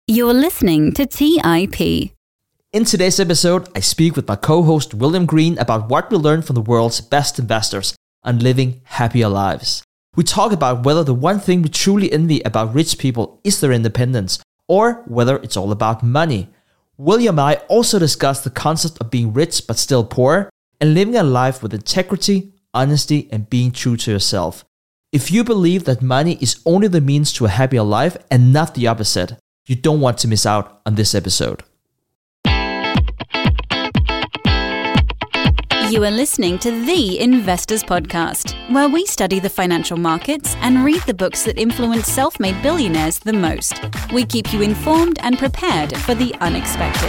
You're listening to TIP. In today's episode, I speak with my co-host William Green about what we learned from the world's best investors on living happier lives. We talk about whether the one thing we truly envy about rich people is their independence, or whether it's all about money. William and I also discuss the concept of being rich but still poor, and living a life with integrity, honesty, and being true to yourself. If you believe that money is only the means to a happier life and not the opposite, you don't want to miss out on this episode. You are listening to The Investors Podcast, where we study the financial markets and read the books that influence self-made billionaires the most. We keep you informed and prepared for the unexpected.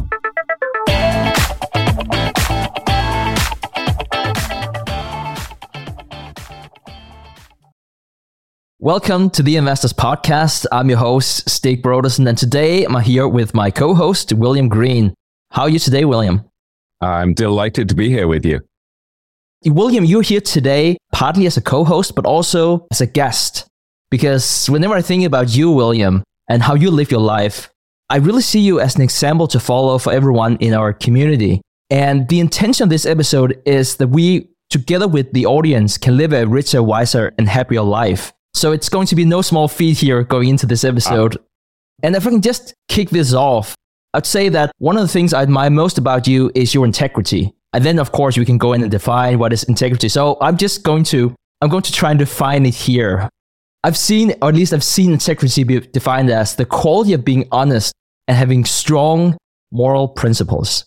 Welcome to the Investors Podcast. I'm your host, Stig Brodersen, and today I'm here with my co-host, William Green. How are you today, William? I'm delighted to be here with you. William, you're here today partly as a co-host, but also as a guest. Because whenever I think about you, William, and how you live your life, I really see you as an example to follow for everyone in our community. And the intention of this episode is that we, together with the audience, can live a richer, wiser, and happier life. So it's going to be no small feat here going into this episode. And if I can just kick this off, I'd say that one of the things I admire most about you is your integrity. And then, of course, we can go in and define what is integrity. So I'm going to try and define it here. I've seen integrity be defined as the quality of being honest and having strong moral principles.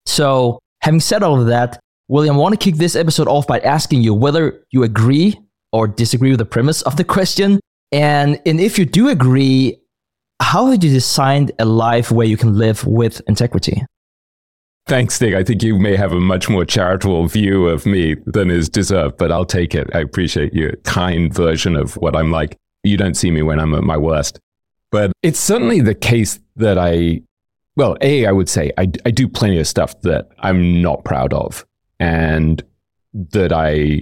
So having said all of that, William, I want to kick this episode off by asking you whether you agree or disagree with the premise of the question. And if you do agree, how have you designed a life where you can live with integrity? Thanks, Stig. I think you may have a much more charitable view of me than is deserved, but I'll take it. I appreciate your kind version of what I'm like. You don't see me when I'm at my worst. But it's certainly the case that I would say I do plenty of stuff that I'm not proud of and that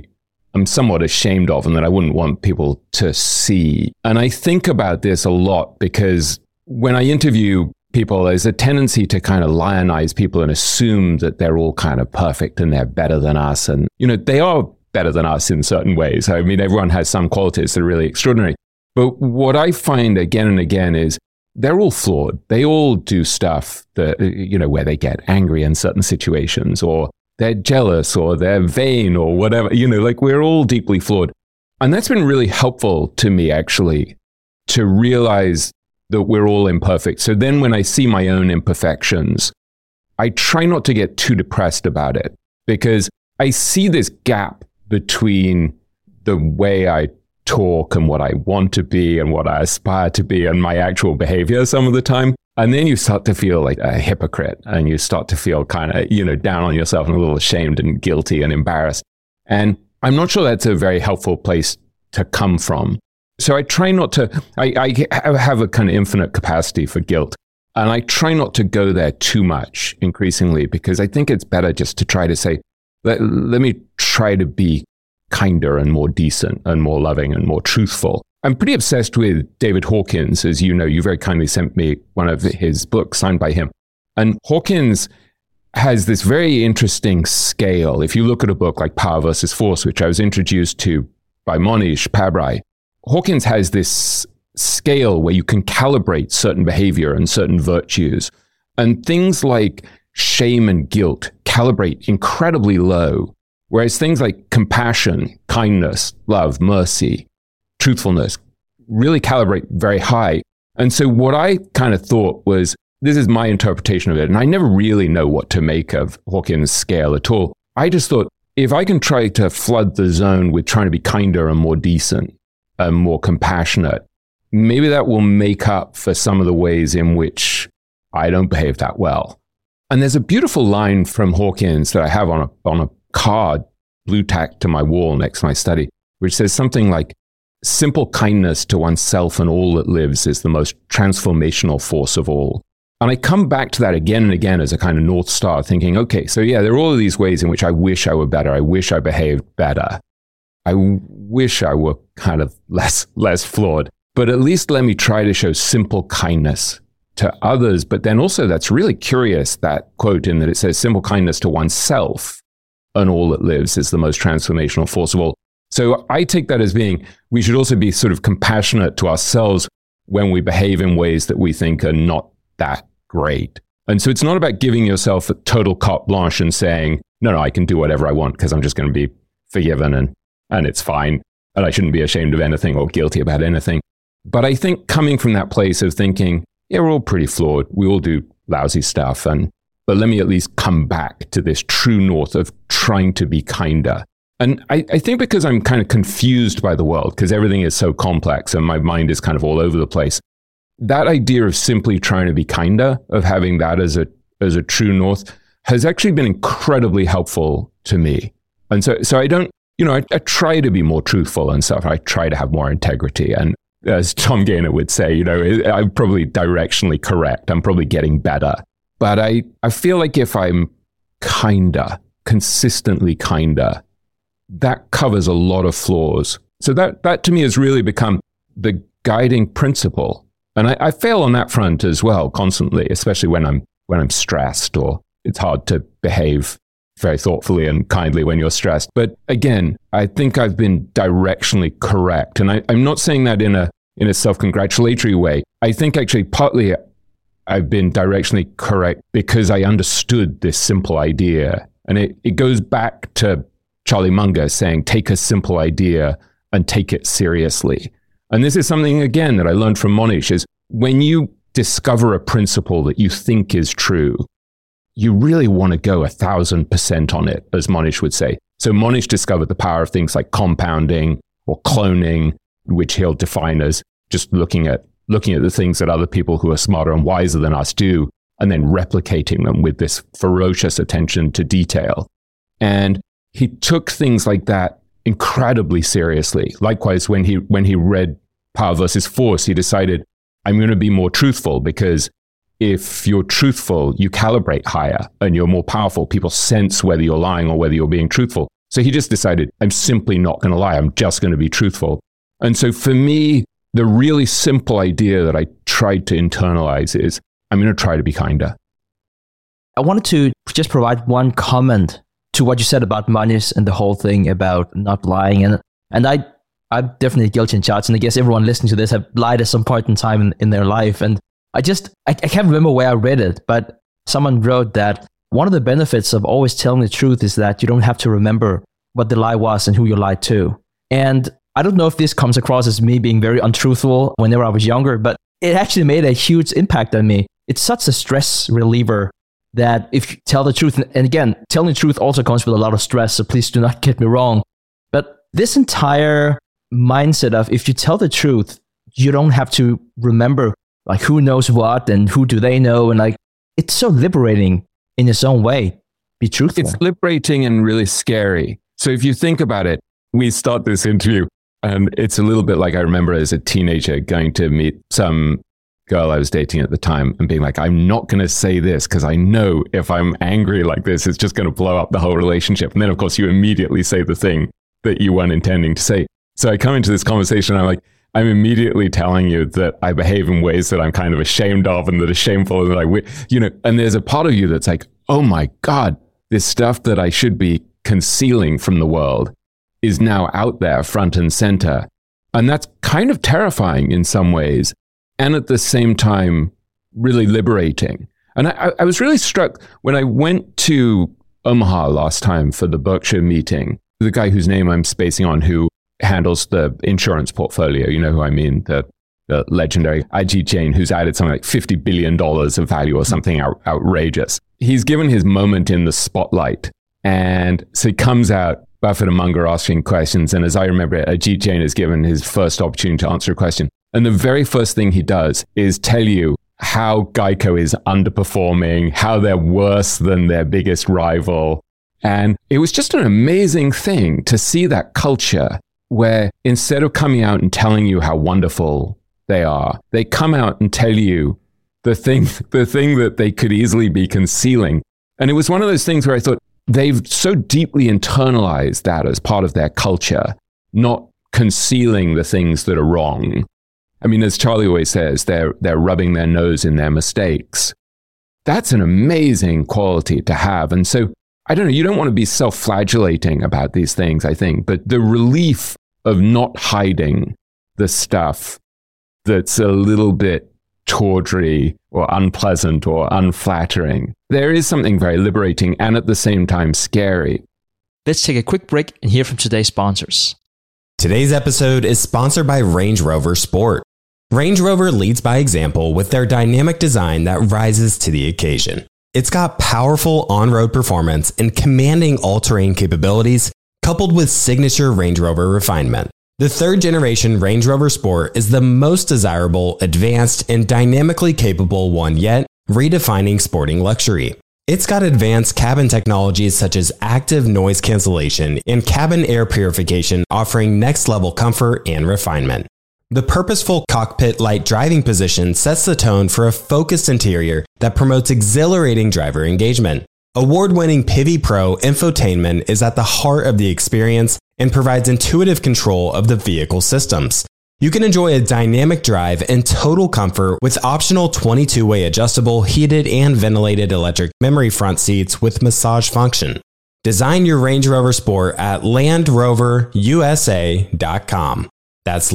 I'm somewhat ashamed of and that I wouldn't want people to see. And I think about this a lot because when I interview people, there's a tendency to kind of lionize people and assume that they're all kind of perfect and they're better than us. And, they are better than us in certain ways. I mean, everyone has some qualities that are really extraordinary. But what I find again and again is they're all flawed. They all do stuff that, where they get angry in certain situations, or they're jealous, or they're vain, or whatever, we're all deeply flawed. And that's been really helpful to me, actually, to realize that we're all imperfect. So then when I see my own imperfections, I try not to get too depressed about it, because I see this gap between the way I talk and what I want to be and what I aspire to be and my actual behavior some of the time. And then you start to feel like a hypocrite, and you start to feel kind of, down on yourself and a little ashamed and guilty and embarrassed. And I'm not sure that's a very helpful place to come from. So I try not to, I have a kind of infinite capacity for guilt. And I try not to go there too much increasingly, because I think it's better just to try to say, let me try to be kinder and more decent and more loving and more truthful. I'm pretty obsessed with David Hawkins. As you know, you very kindly sent me one of his books signed by him. And Hawkins has this very interesting scale. If you look at a book like Power versus Force, which I was introduced to by Mohnish Pabrai, Hawkins has this scale where you can calibrate certain behavior and certain virtues. And things like shame and guilt calibrate incredibly low, whereas things like compassion, kindness, love, mercy, truthfulness really calibrate very high. And so what I kind of thought was, this is my interpretation of it, and I never really know what to make of Hawkins' scale at all. I just thought, if I can try to flood the zone with trying to be kinder and more decent and more compassionate, maybe that will make up for some of the ways in which I don't behave that well. And there's a beautiful line from Hawkins that I have on a card, blue tacked to my wall next to my study, which says something like, simple kindness to oneself and all that lives is the most transformational force of all. And I come back to that again and again as a kind of North Star, thinking, okay, so yeah, there are all of these ways in which I wish I were better. I wish I behaved better. I wish I were kind of less flawed. But at least let me try to show simple kindness to others. But then also that's really curious, that quote in that it says, simple kindness to oneself and all that lives is the most transformational force of all. So I take that as being, we should also be sort of compassionate to ourselves when we behave in ways that we think are not that great. And so it's not about giving yourself a total carte blanche and saying, no, I can do whatever I want because I'm just going to be forgiven and it's fine. And I shouldn't be ashamed of anything or guilty about anything. But I think coming from that place of thinking, yeah, we're all pretty flawed. We all do lousy stuff. But let me at least come back to this true north of trying to be kinder. And I think because I'm kind of confused by the world, because everything is so complex and my mind is kind of all over the place, that idea of simply trying to be kinder, of having that as a true north, has actually been incredibly helpful to me. And so I don't, I try to be more truthful and stuff. I try to have more integrity. And as Tom Gaynor would say, I'm probably directionally correct. I'm probably getting better. But I feel like if I'm kinder, consistently kinder, that covers a lot of flaws. So that to me has really become the guiding principle. And I fail on that front as well constantly, especially when I'm stressed, or it's hard to behave very thoughtfully and kindly when you're stressed. But again, I think I've been directionally correct. And I'm not saying that in a self-congratulatory way. I think actually partly I've been directionally correct because I understood this simple idea. And it goes back to Charlie Munger saying, take a simple idea and take it seriously. And this is something, again, that I learned from Monish, is when you discover a principle that you think is true, you really want to go 1,000% on it, as Monish would say. So Monish discovered the power of things like compounding or cloning, which he'll define as just looking at the things that other people who are smarter and wiser than us do, and then replicating them with this ferocious attention to detail. And he took things like that incredibly seriously. Likewise, when he read Power versus Force, he decided, I'm going to be more truthful, because if you're truthful, you calibrate higher and you're more powerful. People sense whether you're lying or whether you're being truthful. So he just decided, I'm simply not going to lie. I'm just going to be truthful. And so for me, the really simple idea that I tried to internalize is, I'm going to try to be kinder. I wanted to just provide one comment to what you said about Monish and the whole thing about not lying. And I'm definitely guilty in charge. And I guess everyone listening to this have lied at some point in time in their life. And I can't remember where I read it, but someone wrote that one of the benefits of always telling the truth is that you don't have to remember what the lie was and who you lied to. And I don't know if this comes across as me being very untruthful whenever I was younger, but it actually made a huge impact on me. It's such a stress reliever that if you tell the truth, and again, telling the truth also comes with a lot of stress, so please do not get me wrong. But this entire mindset of, if you tell the truth, you don't have to remember like who knows what and who do they know, and like it's so liberating in its own way. Be truthful. It's liberating and really scary. So if you think about it, we start this interview and it's a little bit like I remember as a teenager going to meet some girl I was dating at the time and being like, I'm not going to say this because I know if I'm angry like this, it's just going to blow up the whole relationship. And then of course you immediately say the thing that you weren't intending to say. So I come into this conversation and I'm immediately telling you that I behave in ways that I'm kind of ashamed of and that are shameful. And that and there's a part of you that's like, oh my God, this stuff that I should be concealing from the world is now out there front and center. And that's kind of terrifying in some ways. And at the same time, really liberating. And I was really struck when I went to Omaha last time for the Berkshire meeting. The guy whose name I'm spacing on, who handles the insurance portfolio, you know who I mean, the legendary Ajit Jain, who's added something like $50 billion of value or something outrageous. He's given his moment in the spotlight. And so he comes out, Buffett and Munger asking questions. And as I remember it, Ajit Jain is given his first opportunity to answer a question. And the very first thing he does is tell you how Geico is underperforming, how they're worse than their biggest rival. And it was just an amazing thing to see that culture where instead of coming out and telling you how wonderful they are, they come out and tell you the thing that they could easily be concealing. And it was one of those things where I thought they've so deeply internalized that as part of their culture, not concealing the things that are wrong. I mean, as Charlie always says, they're rubbing their nose in their mistakes. That's an amazing quality to have. And so, I don't know, you don't want to be self-flagellating about these things, I think, but the relief of not hiding the stuff that's a little bit tawdry or unpleasant or unflattering, there is something very liberating and at the same time scary. Let's take a quick break and hear from today's sponsors. Today's episode is sponsored by Range Rover Sport. Range Rover leads by example with their dynamic design that rises to the occasion. It's got powerful on-road performance and commanding all-terrain capabilities, coupled with signature Range Rover refinement. The third-generation Range Rover Sport is the most desirable, advanced, and dynamically capable one yet, redefining sporting luxury. It's got advanced cabin technologies such as active noise cancellation and cabin air purification, offering next-level comfort and refinement. The purposeful cockpit-like driving position sets the tone for a focused interior that promotes exhilarating driver engagement. Award-winning Pivi Pro infotainment is at the heart of the experience and provides intuitive control of the vehicle systems. You can enjoy a dynamic drive and total comfort with optional 22-way adjustable, heated and ventilated electric memory front seats with massage function. Design your Range Rover Sport at LandRoverUSA.com. That's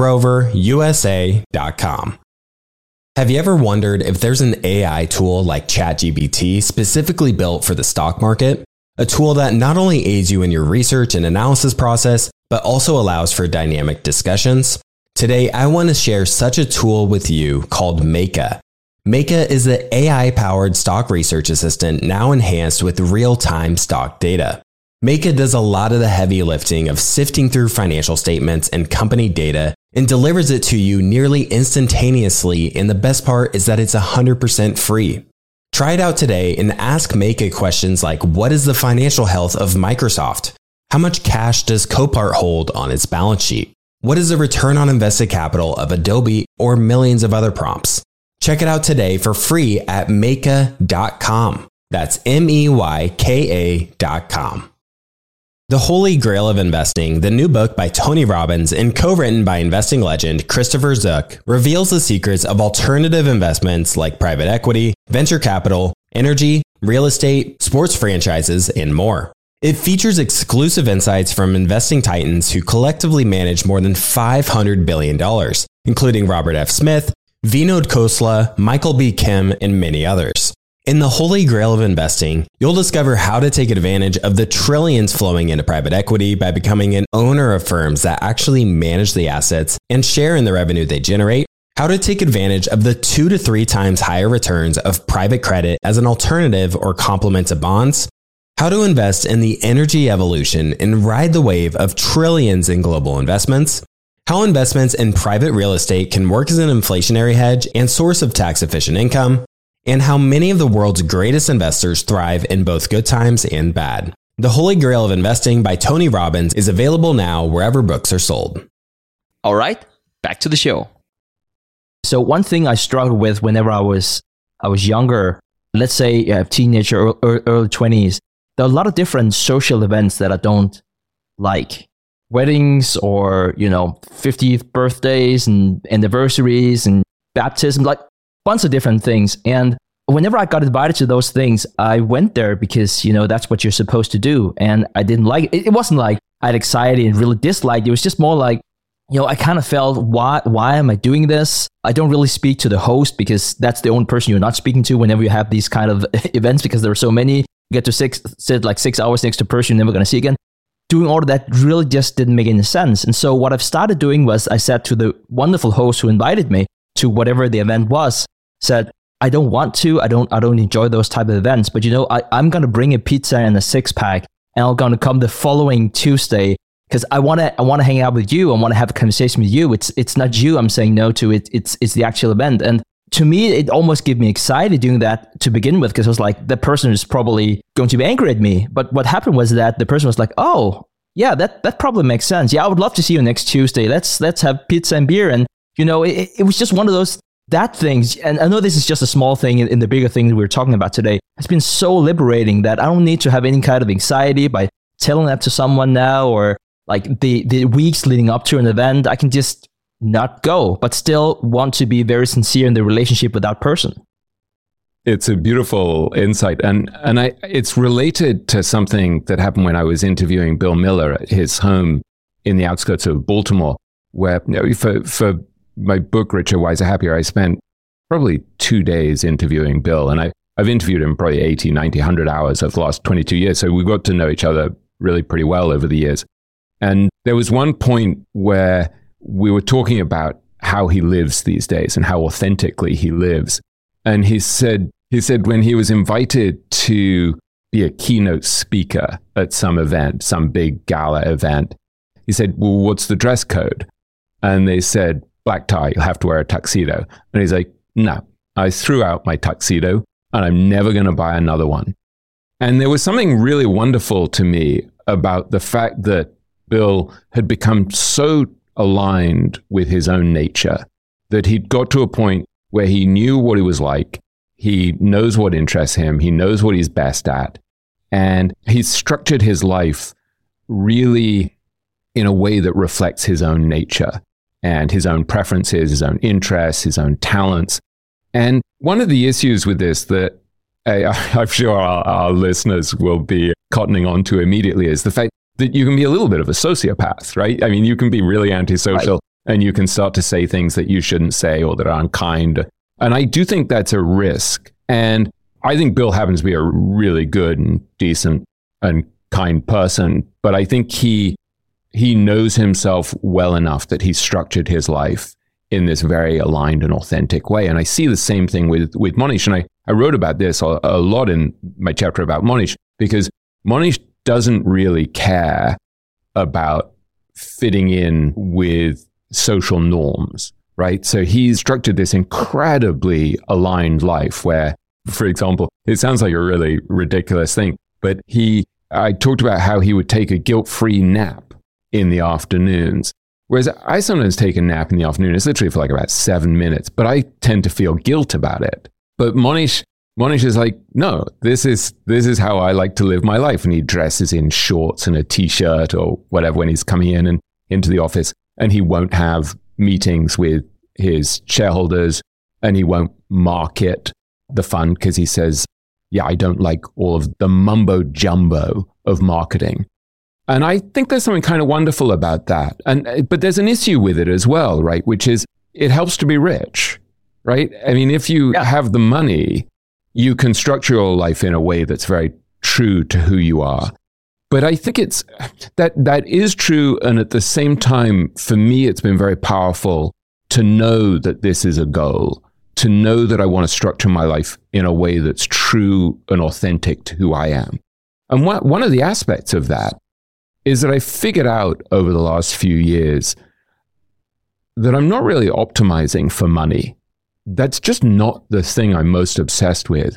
LandRoverUSA.com. Have you ever wondered if there's an AI tool like ChatGPT specifically built for the stock market? A tool that not only aids you in your research and analysis process, but also allows for dynamic discussions? Today, I want to share such a tool with you called Meka. Meka is the AI-powered stock research assistant now enhanced with real-time stock data. Meka does a lot of the heavy lifting of sifting through financial statements and company data and delivers it to you nearly instantaneously, and the best part is that it's 100% free. Try it out today and ask Meka questions like, what is the financial health of Microsoft? How much cash does Copart hold on its balance sheet? What is the return on invested capital of Adobe, or millions of other prompts? Check it out today for free at Meka.com. That's MEYKA.com. The Holy Grail of Investing, the new book by Tony Robbins and co-written by investing legend Christopher Zook, reveals the secrets of alternative investments like private equity, venture capital, energy, real estate, sports franchises, and more. It features exclusive insights from investing titans who collectively manage more than $500 billion, including Robert F. Smith, Vinod Khosla, Michael B. Kim, and many others. In the Holy Grail of Investing, you'll discover how to take advantage of the trillions flowing into private equity by becoming an owner of firms that actually manage the assets and share in the revenue they generate, how to take advantage of the 2 to 3 times higher returns of private credit as an alternative or complement to bonds, how to invest in the energy evolution and ride the wave of trillions in global investments, how investments in private real estate can work as an inflationary hedge and source of tax-efficient income, and how many of the world's greatest investors thrive in both good times and bad. The Holy Grail of Investing by Tony Robbins is available now wherever books are sold. All right, back to the show. So one thing I struggled with whenever I was younger, let's say teenager or early 20s, there are a lot of different social events that I don't like. Weddings or, 50th birthdays and anniversaries and baptism, like bunch of different things. And whenever I got invited to those things, I went there because, that's what you're supposed to do. And I didn't like it. It wasn't like I had anxiety and really disliked it. It was just more like, I kind of felt, why am I doing this? I don't really speak to the host because that's the only person you're not speaking to whenever you have these kind of events, because there are so many. You get to sit like 6 hours next to a person you're never going to see again. Doing all of that really just didn't make any sense. And so what I've started doing was I said to the wonderful host who invited me to whatever the event was, said, I don't want to, I don't enjoy those type of events, but I'm going to bring a pizza and a 6-pack and I'm going to come the following Tuesday because I want to hang out with you. I want to have a conversation with you. It's not you I'm saying no to, it's the actual event. And to me, it almost gave me excited doing that to begin with, because I was like, that person is probably going to be angry at me. But what happened was that the person was like, oh, yeah, that probably makes sense. Yeah, I would love to see you next Tuesday. Let's have pizza and beer. And, it was just one of those, that things. And I know this is just a small thing in the bigger thing that we're talking about today. It's been so liberating that I don't need to have any kind of anxiety by telling that to someone now, or like the weeks leading up to an event. I can just not go, but still want to be very sincere in the relationship with that person? It's a beautiful insight. And it's related to something that happened when I was interviewing Bill Miller at his home in the outskirts of Baltimore, where for my book, Richer, Wiser, Happier, I spent probably 2 days interviewing Bill. And I've interviewed him probably 80, 90, 100 hours over the last 22 years. So we got to know each other really pretty well over the years. And there was one point where we were talking about how he lives these days and how authentically he lives. And he said when he was invited to be a keynote speaker at some event, some big gala event, he said, well, what's the dress code? And they said, black tie, you'll have to wear a tuxedo. And he's like, no, I threw out my tuxedo and I'm never going to buy another one. And there was something really wonderful to me about the fact that Bill had become so aligned with his own nature that he'd got to a point where he knew what he was like. He knows what interests him. He knows what he's best at. And he's structured his life really in a way that reflects his own nature and his own preferences, his own interests, his own talents. And one of the issues with this that I'm sure our listeners will be cottoning onto immediately is the fact that you can be a little bit of a sociopath, right? I mean, you can be really antisocial, right, and you can start to say things that you shouldn't say or that are unkind. And I do think that's a risk. And I think Bill happens to be a really good and decent and kind person, but I think he knows himself well enough that he's structured his life in this very aligned and authentic way. And I see the same thing with Monish. And I wrote about this a lot in my chapter about Monish, because Monish doesn't really care about fitting in with social norms, right? So he's structured this incredibly aligned life where, for example, it sounds like a really ridiculous thing, but I talked about how he would take a guilt-free nap in the afternoons. Whereas I sometimes take a nap in the afternoon. It's literally for like about 7 minutes, but I tend to feel guilt about it. But Monish is like, no, this is how I like to live my life. And he dresses in shorts and a t-shirt or whatever when he's coming in and into the office. And he won't have meetings with his shareholders, and he won't market the fund because he says, yeah, I don't like all of the mumbo jumbo of marketing. And I think there's something kind of wonderful about that. But there's an issue with it as well, right? Which is it helps to be rich, right? I mean, if you have the money, you can structure your life in a way that's very true to who you are. But I think it's that is true. And at the same time, for me, it's been very powerful to know that this is a goal, to know that I want to structure my life in a way that's true and authentic to who I am. And one of the aspects of that is that I figured out over the last few years that I'm not really optimizing for money. That's just not the thing I'm most obsessed with.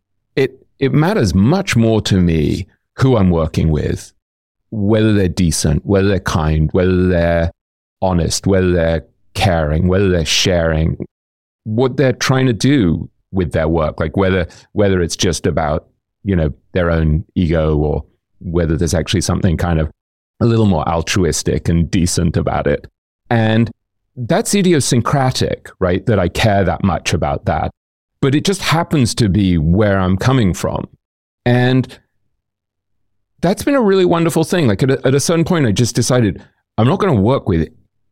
It matters much more to me who I'm working with, whether they're decent, whether they're kind, whether they're honest, whether they're caring, whether they're sharing, what they're trying to do with their work, like whether it's just about, their own ego or whether there's actually something kind of a little more altruistic and decent about it. And that's idiosyncratic, right? That I care that much about that. But it just happens to be where I'm coming from. And that's been a really wonderful thing. Like at a certain point, I just decided I'm not going to work with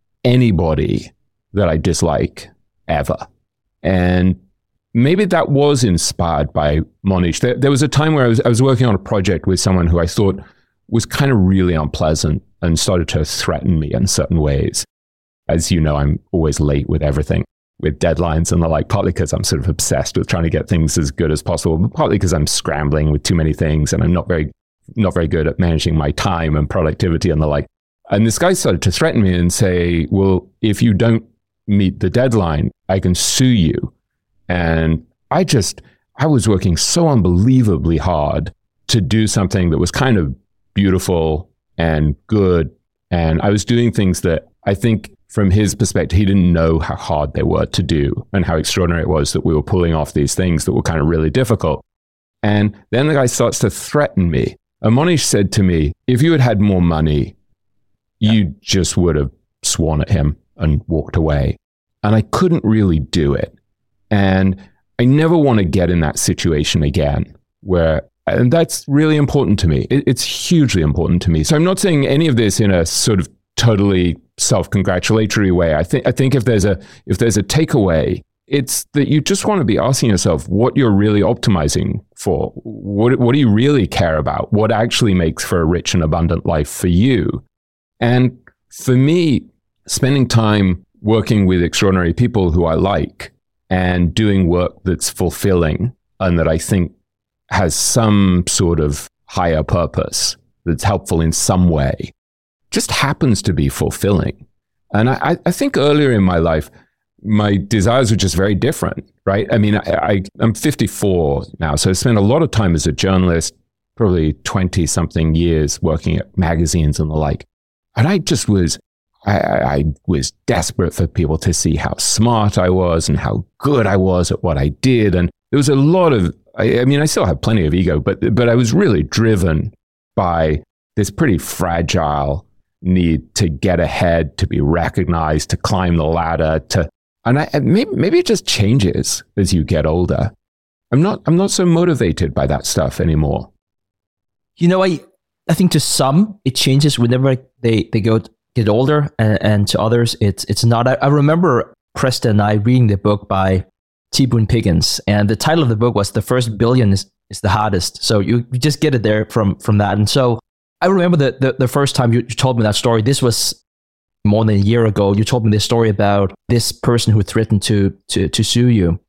anybody that I dislike ever. And maybe that was inspired by Monish. There was a time where I was working on a project with someone who I thought was kind of really unpleasant and started to threaten me in certain ways. As you know, I'm always late with everything, with deadlines and the like, partly because I'm sort of obsessed with trying to get things as good as possible, but partly because I'm scrambling with too many things and I'm not very good at managing my time and productivity and the like. And this guy started to threaten me and say, well, if you don't meet the deadline, I can sue you. And I was working so unbelievably hard to do something that was kind of beautiful and good. And I was doing things that I think from his perspective, he didn't know how hard they were to do and how extraordinary it was that we were pulling off these things that were kind of really difficult. And then the guy starts to threaten me. And Monish said to me, if you had had more money, you just would have sworn at him and walked away. And I couldn't really do it. And I never want to get in that situation again and that's really important to me. It's hugely important to me. So I'm not saying any of this in a sort of totally self-congratulatory way. I think if there's a takeaway, it's that you just want to be asking yourself what you're really optimizing for. What do you really care about? What actually makes for a rich and abundant life for you? And for me, spending time working with extraordinary people who I like and doing work that's fulfilling and that I think has some sort of higher purpose that's helpful in some way just happens to be fulfilling. And I think earlier in my life, my desires were just very different, right? I mean, I'm 54 now, so I spent a lot of time as a journalist, probably 20-something years working at magazines and the like. And I just was, I was desperate for people to see how smart I was and how good I was at what I did. And there was a lot of, I mean, I still have plenty of ego, but I was really driven by this pretty fragile need to get ahead, to be recognized, to climb the ladder, maybe it just changes as you get older. I'm not so motivated by that stuff anymore. You know, I think to some it changes whenever they get older, and to others it's not. I remember Preston and I reading the book by T. Boone Pickens, and the title of the book was "The First Billion is the Hardest." So you just get it there from that. And so I remember the first time you told me that story. This was more than a year ago. You told me this story about this person who threatened to sue you.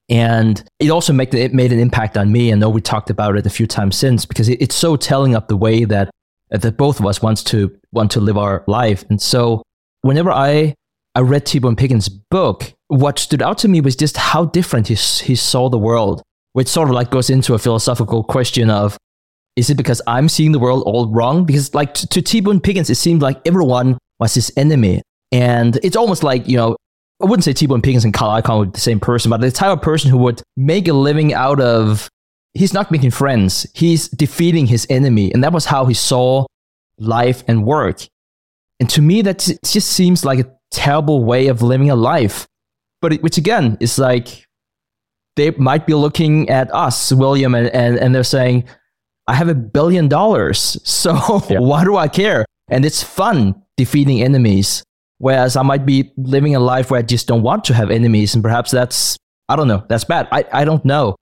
And it also made an impact on me. I know we talked about it a few times since, because it's so telling of the way that both of us want to live our life. And so whenever I read T. Boone Pickens' book, what stood out to me was just how different he saw the world, which sort of like goes into a philosophical question of, is it because I'm seeing the world all wrong? Because like to T. Boone Pickens, it seemed like everyone was his enemy. And it's almost like, you know, I wouldn't say T. Boone Pickens and Carl Icahn were the same person, but the type of person who would make a living out of, he's not making friends, he's defeating his enemy. And that was how he saw life and work. And to me, that just seems like a terrible way of living a life. But which again, is like, they might be looking at us, William, and they're saying, I have $1 billion, so why do I care? And it's fun defeating enemies. Whereas I might be living a life where I just don't want to have enemies. And perhaps that's, I don't know, that's bad. I don't know.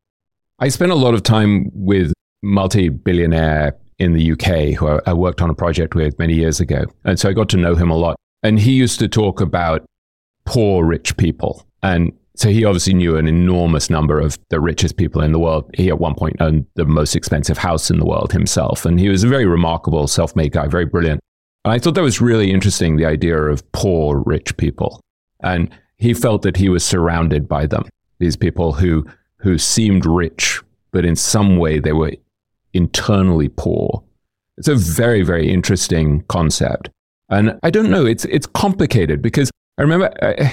I spent a lot of time with multi-billionaire in the UK who I worked on a project with many years ago. And so I got to know him a lot. And he used to talk about poor rich people. And so he obviously knew an enormous number of the richest people in the world. He at one point owned the most expensive house in the world himself. And he was a very remarkable self-made guy, very brilliant. And I thought that was really interesting, the idea of poor rich people. And he felt that he was surrounded by them, these people who seemed rich, but in some way they were internally poor. It's a very, very interesting concept. And I don't know, it's complicated, because I remember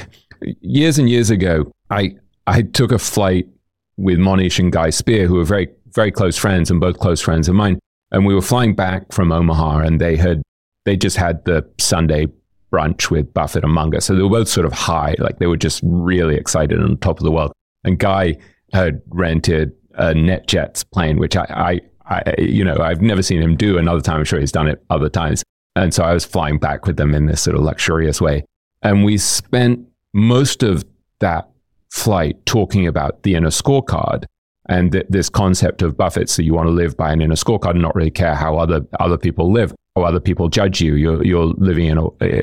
years and years ago, I took a flight with Monish and Guy Spear, who were very, very close friends and both close friends of mine. And we were flying back from Omaha, and they just had the Sunday brunch with Buffett and Munger. So they were both sort of high, like they were just really excited and on top of the world. And Guy had rented a NetJets plane, which I I've never seen him do. Another time, I'm sure he's done it other times. And so I was flying back with them in this sort of luxurious way. And we spent most of that flight talking about the inner scorecard and this concept of Buffett. So you want to live by an inner scorecard and not really care how other people live, how other people judge you. You're living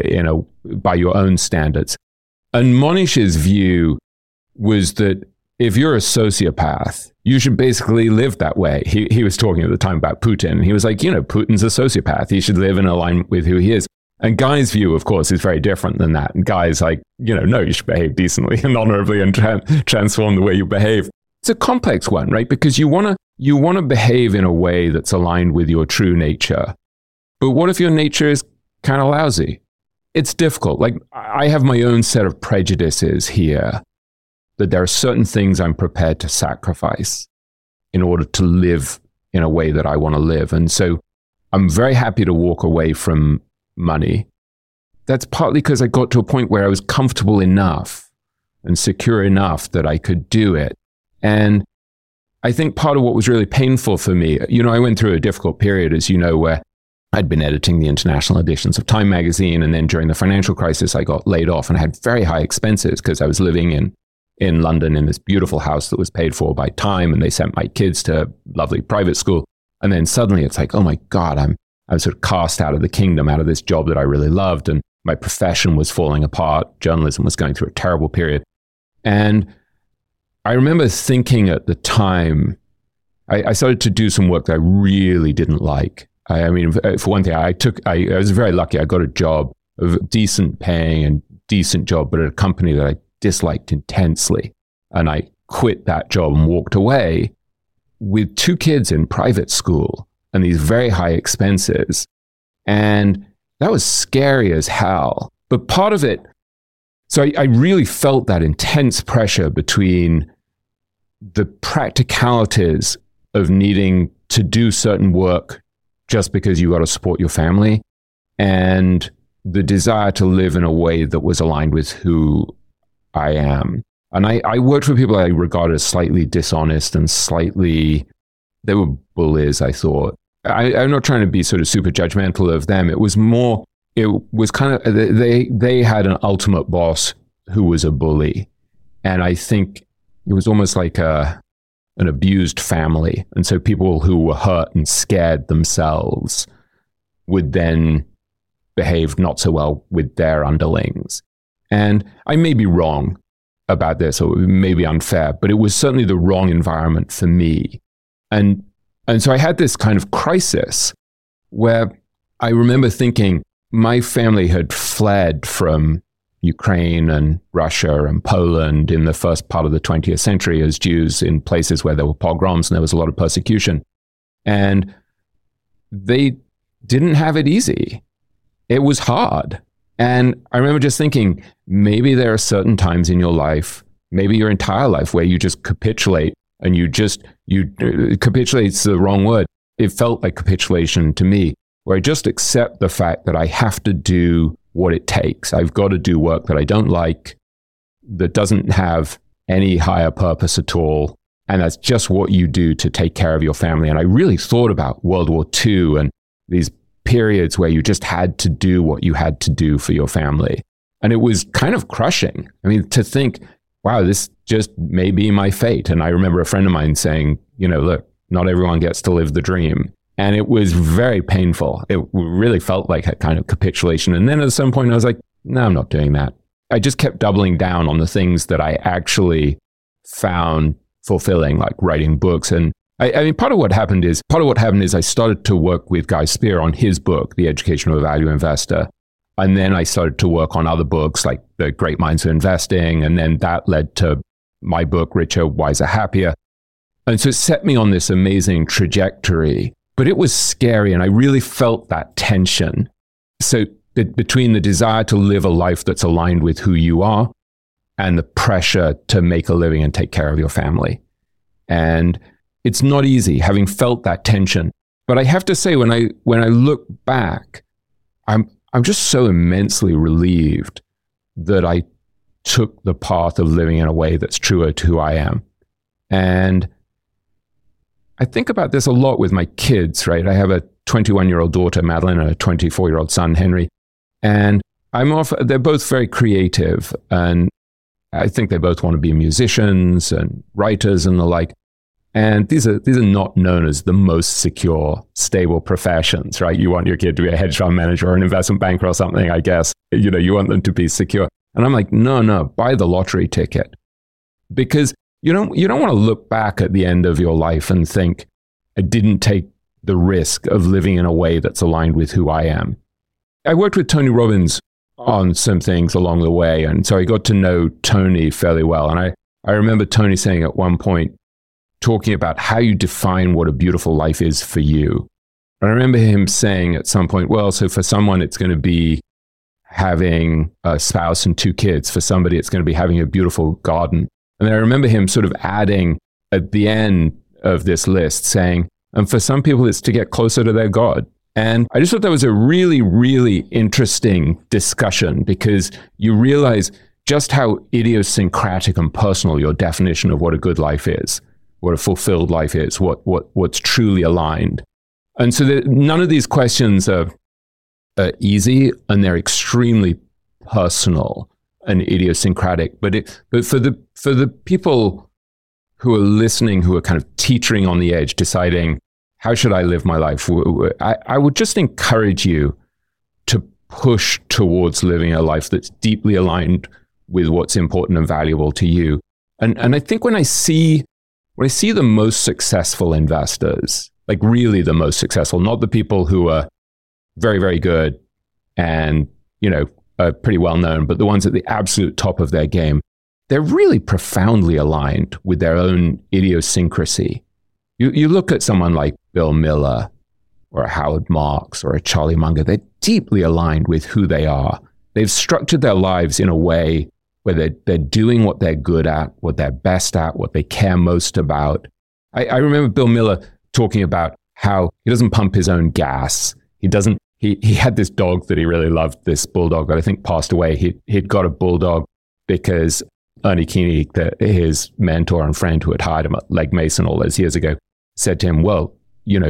by your own standards. And Monish's view was that if you're a sociopath, you should basically live that way. He was talking at the time about Putin. He was like, Putin's a sociopath. He should live in alignment with who he is. And Guy's view, of course, is very different than that. And Guy's like, no, you should behave decently and honorably and transform the way you behave. It's a complex one, right? Because you want to behave in a way that's aligned with your true nature. But what if your nature is kind of lousy? It's difficult. Like, I have my own set of prejudices here, that there are certain things I'm prepared to sacrifice in order to live in a way that I want to live. And so I'm very happy to walk away from money that's partly because I got to a point where I was comfortable enough and secure enough that I could do it. And I think part of what was really painful for me, I went through a difficult period, as you know, where I'd been editing the international editions of Time magazine. And then during the financial crisis, I got laid off and I had very high expenses because I was living in London in this beautiful house that was paid for by Time. And they sent my kids to lovely private school. And then suddenly it's like, oh my God, I was sort of cast out of the kingdom, out of this job that I really loved. And my profession was falling apart. Journalism was going through a terrible period. And I remember thinking at the time, I started to do some work that I really didn't like. I mean, for one thing, I was very lucky. I got a job, a decent paying and decent job, but at a company that I disliked intensely. And I quit that job and walked away with 2 kids in private school and these very high expenses. And that was scary as hell. But part of it, so I really felt that intense pressure between the practicalities of needing to do certain work just because you got to support your family, and the desire to live in a way that was aligned with who I am. And I worked with people I regarded as slightly dishonest and they were bullies, I thought. I'm not trying to be sort of super judgmental of them. It was kind of, they had an ultimate boss who was a bully. And I think it was almost like an abused family. And so people who were hurt and scared themselves would then behave not so well with their underlings. And I may be wrong about this, or it may be unfair, but it was certainly the wrong environment for me. And so I had this kind of crisis where I remember thinking my family had fled from Ukraine and Russia and Poland in the first part of the 20th century as Jews in places where there were pogroms and there was a lot of persecution. And they didn't have it easy. It was hard. And I remember just thinking, maybe there are certain times in your life, maybe your entire life, where you just capitulate, and capitulate's the wrong word. It felt like capitulation to me, where I just accept the fact that I have to do what it takes. I've got to do work that I don't like, that doesn't have any higher purpose at all. And that's just what you do to take care of your family. And I really thought about World War II and these periods where you just had to do what you had to do for your family. And it was kind of crushing. I mean, to think, wow, this just may be my fate. And I remember a friend of mine saying, look, not everyone gets to live the dream. And it was very painful. It really felt like a kind of capitulation. And then at some point I was like, no, I'm not doing that. I just kept doubling down on the things that I actually found fulfilling, like writing books. And I mean, part of what happened is I started to work with Guy Spier on his book, The Education of a Value Investor. And then I started to work on other books like The Great Minds of Investing. And then that led to my book, Richer, Wiser, Happier. And so it set me on this amazing trajectory, but it was scary. And I really felt that tension. So between the desire to live a life that's aligned with who you are and the pressure to make a living and take care of your family. And it's not easy, having felt that tension. But I have to say, when I look back, I'm just so immensely relieved that I took the path of living in a way that's truer to who I am. And I think about this a lot with my kids, right? I have a 21-year-old daughter, Madeline, and a 24-year-old son, Henry. And they're both very creative. And I think they both want to be musicians and writers and the like. And these are not known as the most secure, stable professions, right? You want your kid to be a hedge fund manager or an investment banker or something, I guess. You want them to be secure. And I'm like, no, buy the lottery ticket. Because you don't want to look back at the end of your life and think, I didn't take the risk of living in a way that's aligned with who I am. I worked with Tony Robbins on some things along the way. And so I got to know Tony fairly well. And I remember Tony saying at one point, talking about how you define what a beautiful life is for you. And I remember him saying at some point, well, so for someone, it's going to be having a spouse and 2 kids. For somebody, it's going to be having a beautiful garden. And then I remember him sort of adding at the end of this list saying, and for some people, it's to get closer to their God. And I just thought that was a really, really interesting discussion because you realize just how idiosyncratic and personal your definition of what a good life is, what a fulfilled life is, what's truly aligned. And so none of these questions are easy, and they're extremely personal and idiosyncratic. But for the people who are listening, who are kind of teetering on the edge, deciding, how should I live my life? I would just encourage you to push towards living a life that's deeply aligned with what's important and valuable to you. And I think when I see the most successful investors, like really the most successful, not the people who are very, very good and, are pretty well known, but the ones at the absolute top of their game, they're really profoundly aligned with their own idiosyncrasy. You look at someone like Bill Miller or a Howard Marks or a Charlie Munger, they're deeply aligned with who they are. They've structured their lives in a way where they're doing what they're good at, what they're best at, what they care most about. I remember Bill Miller talking about how he doesn't pump his own gas. He had this dog that he really loved, this bulldog that I think passed away. He'd got a bulldog because Ernie Keeney, his mentor and friend who had hired him at Legg Mason all those years ago, said to him, well, you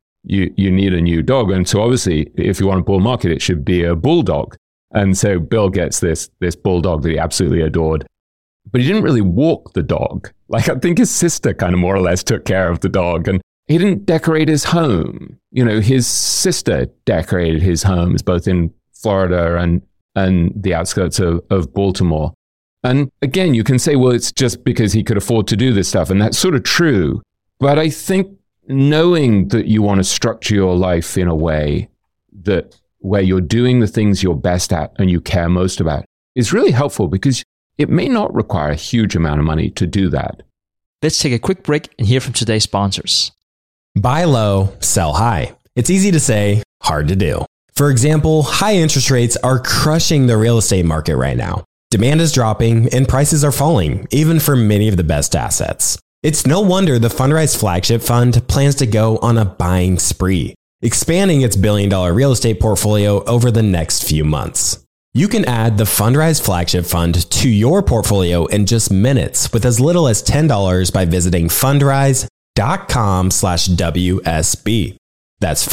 need a new dog. And so obviously, if you want a bull market, it should be a bulldog. And so Bill gets this bulldog that he absolutely adored, but he didn't really walk the dog. Like, I think his sister kind of more or less took care of the dog, and he didn't decorate his home. His sister decorated his homes, both in Florida and the outskirts of Baltimore. And again, you can say, well, it's just because he could afford to do this stuff. And that's sort of true. But I think knowing that you want to structure your life in a way where you're doing the things you're best at and you care most about is really helpful, because it may not require a huge amount of money to do that. Let's take a quick break and hear from today's sponsors. Buy low, sell high. It's easy to say, hard to do. For example, high interest rates are crushing the real estate market right now. Demand is dropping and prices are falling, even for many of the best assets. It's no wonder the Fundrise Flagship Fund plans to go on a buying spree, expanding its billion-dollar real estate portfolio over the next few months. You can add the Fundrise Flagship Fund to your portfolio in just minutes with as little as $10 by visiting fundrise.com/WSB. That's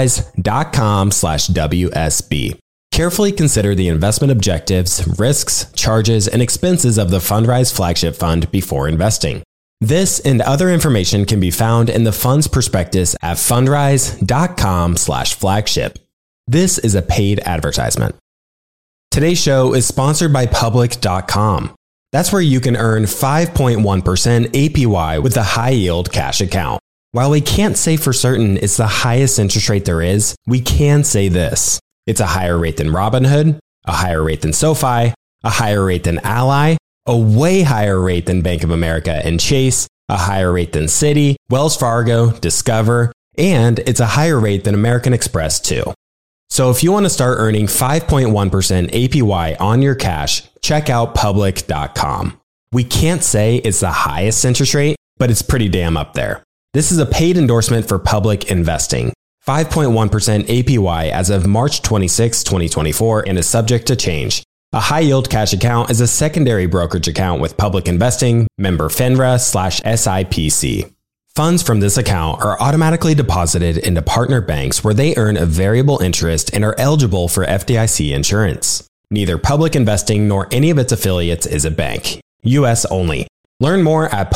fundrise.com/WSB. Carefully consider the investment objectives, risks, charges, and expenses of the Fundrise Flagship Fund before investing. This and other information can be found in the fund's prospectus at fundrise.com/flagship. This is a paid advertisement. Today's show is sponsored by Public.com. That's where you can earn 5.1% APY with a high-yield cash account. While we can't say for certain it's the highest interest rate there is, we can say this. It's a higher rate than Robinhood, a higher rate than SoFi, a higher rate than Ally, a way higher rate than Bank of America and Chase, a higher rate than Citi, Wells Fargo, Discover, and it's a higher rate than American Express too. So if you want to start earning 5.1% APY on your cash, check out Public.com. We can't say it's the highest interest rate, but it's pretty damn up there. This is a paid endorsement for Public Investing. 5.1% APY as of March 26, 2024, and is subject to change. A high-yield cash account is a secondary brokerage account with Public Investing, member FINRA/SIPC. Funds from this account are automatically deposited into partner banks where they earn a variable interest and are eligible for FDIC insurance. Neither Public Investing nor any of its affiliates is a bank. U.S. only. Learn more at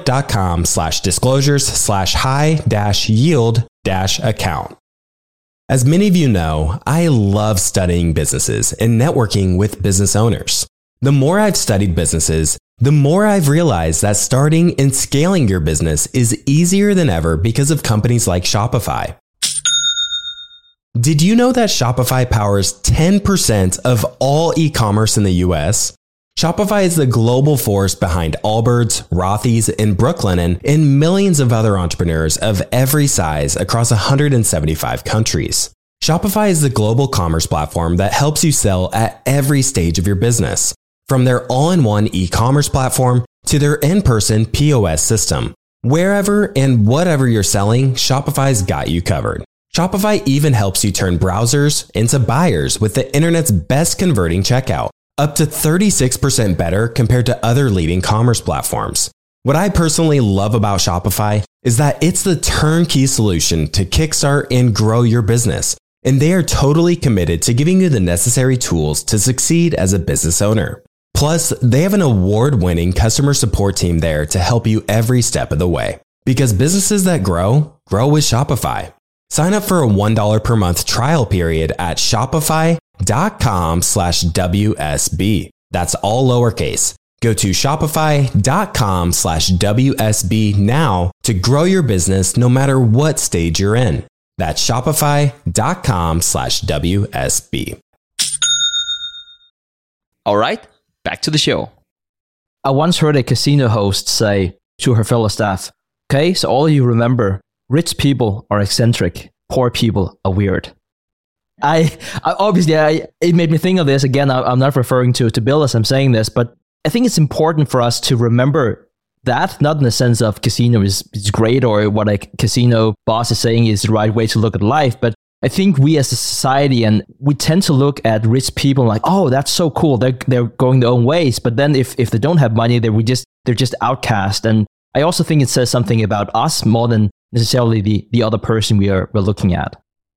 public.com/disclosures/high-yield-account. As many of you know, I love studying businesses and networking with business owners. The more I've studied businesses, the more I've realized that starting and scaling your business is easier than ever because of companies like Shopify. Did you know that Shopify powers 10% of all e-commerce in the US? Shopify is the global force behind Allbirds, Rothy's, and Brooklinen, and millions of other entrepreneurs of every size across 175 countries. Shopify is the global commerce platform that helps you sell at every stage of your business, from their all-in-one e-commerce platform to their in-person POS system. Wherever and whatever you're selling, Shopify's got you covered. Shopify even helps you turn browsers into buyers with the internet's best converting checkout, up to 36% better compared to other leading commerce platforms. What I personally love about Shopify is that it's the turnkey solution to kickstart and grow your business, and they are totally committed to giving you the necessary tools to succeed as a business owner. Plus, they have an award-winning customer support team there to help you every step of the way. Because businesses that grow with Shopify. Sign up for a $1 per month trial period at shopify.com/WSB. That's all lowercase. Go to shopify.com/WSB now to grow your business no matter what stage you're in. That's shopify.com/WSB. All right, back to the show. I once heard a casino host say to her fellow staff, okay, so all you remember, rich people are eccentric, poor people are weird. It made me think of this. Again, I'm not referring to Bill as I'm saying this, but I think it's important for us to remember that, not in the sense of casino is great or what a casino boss is saying is the right way to look at life, but I think we as a society, and we tend to look at rich people like, oh, that's so cool, they're going their own ways, but then if they don't have money, they're just outcast. And I also think it says something about us more than necessarily the other person we're looking at.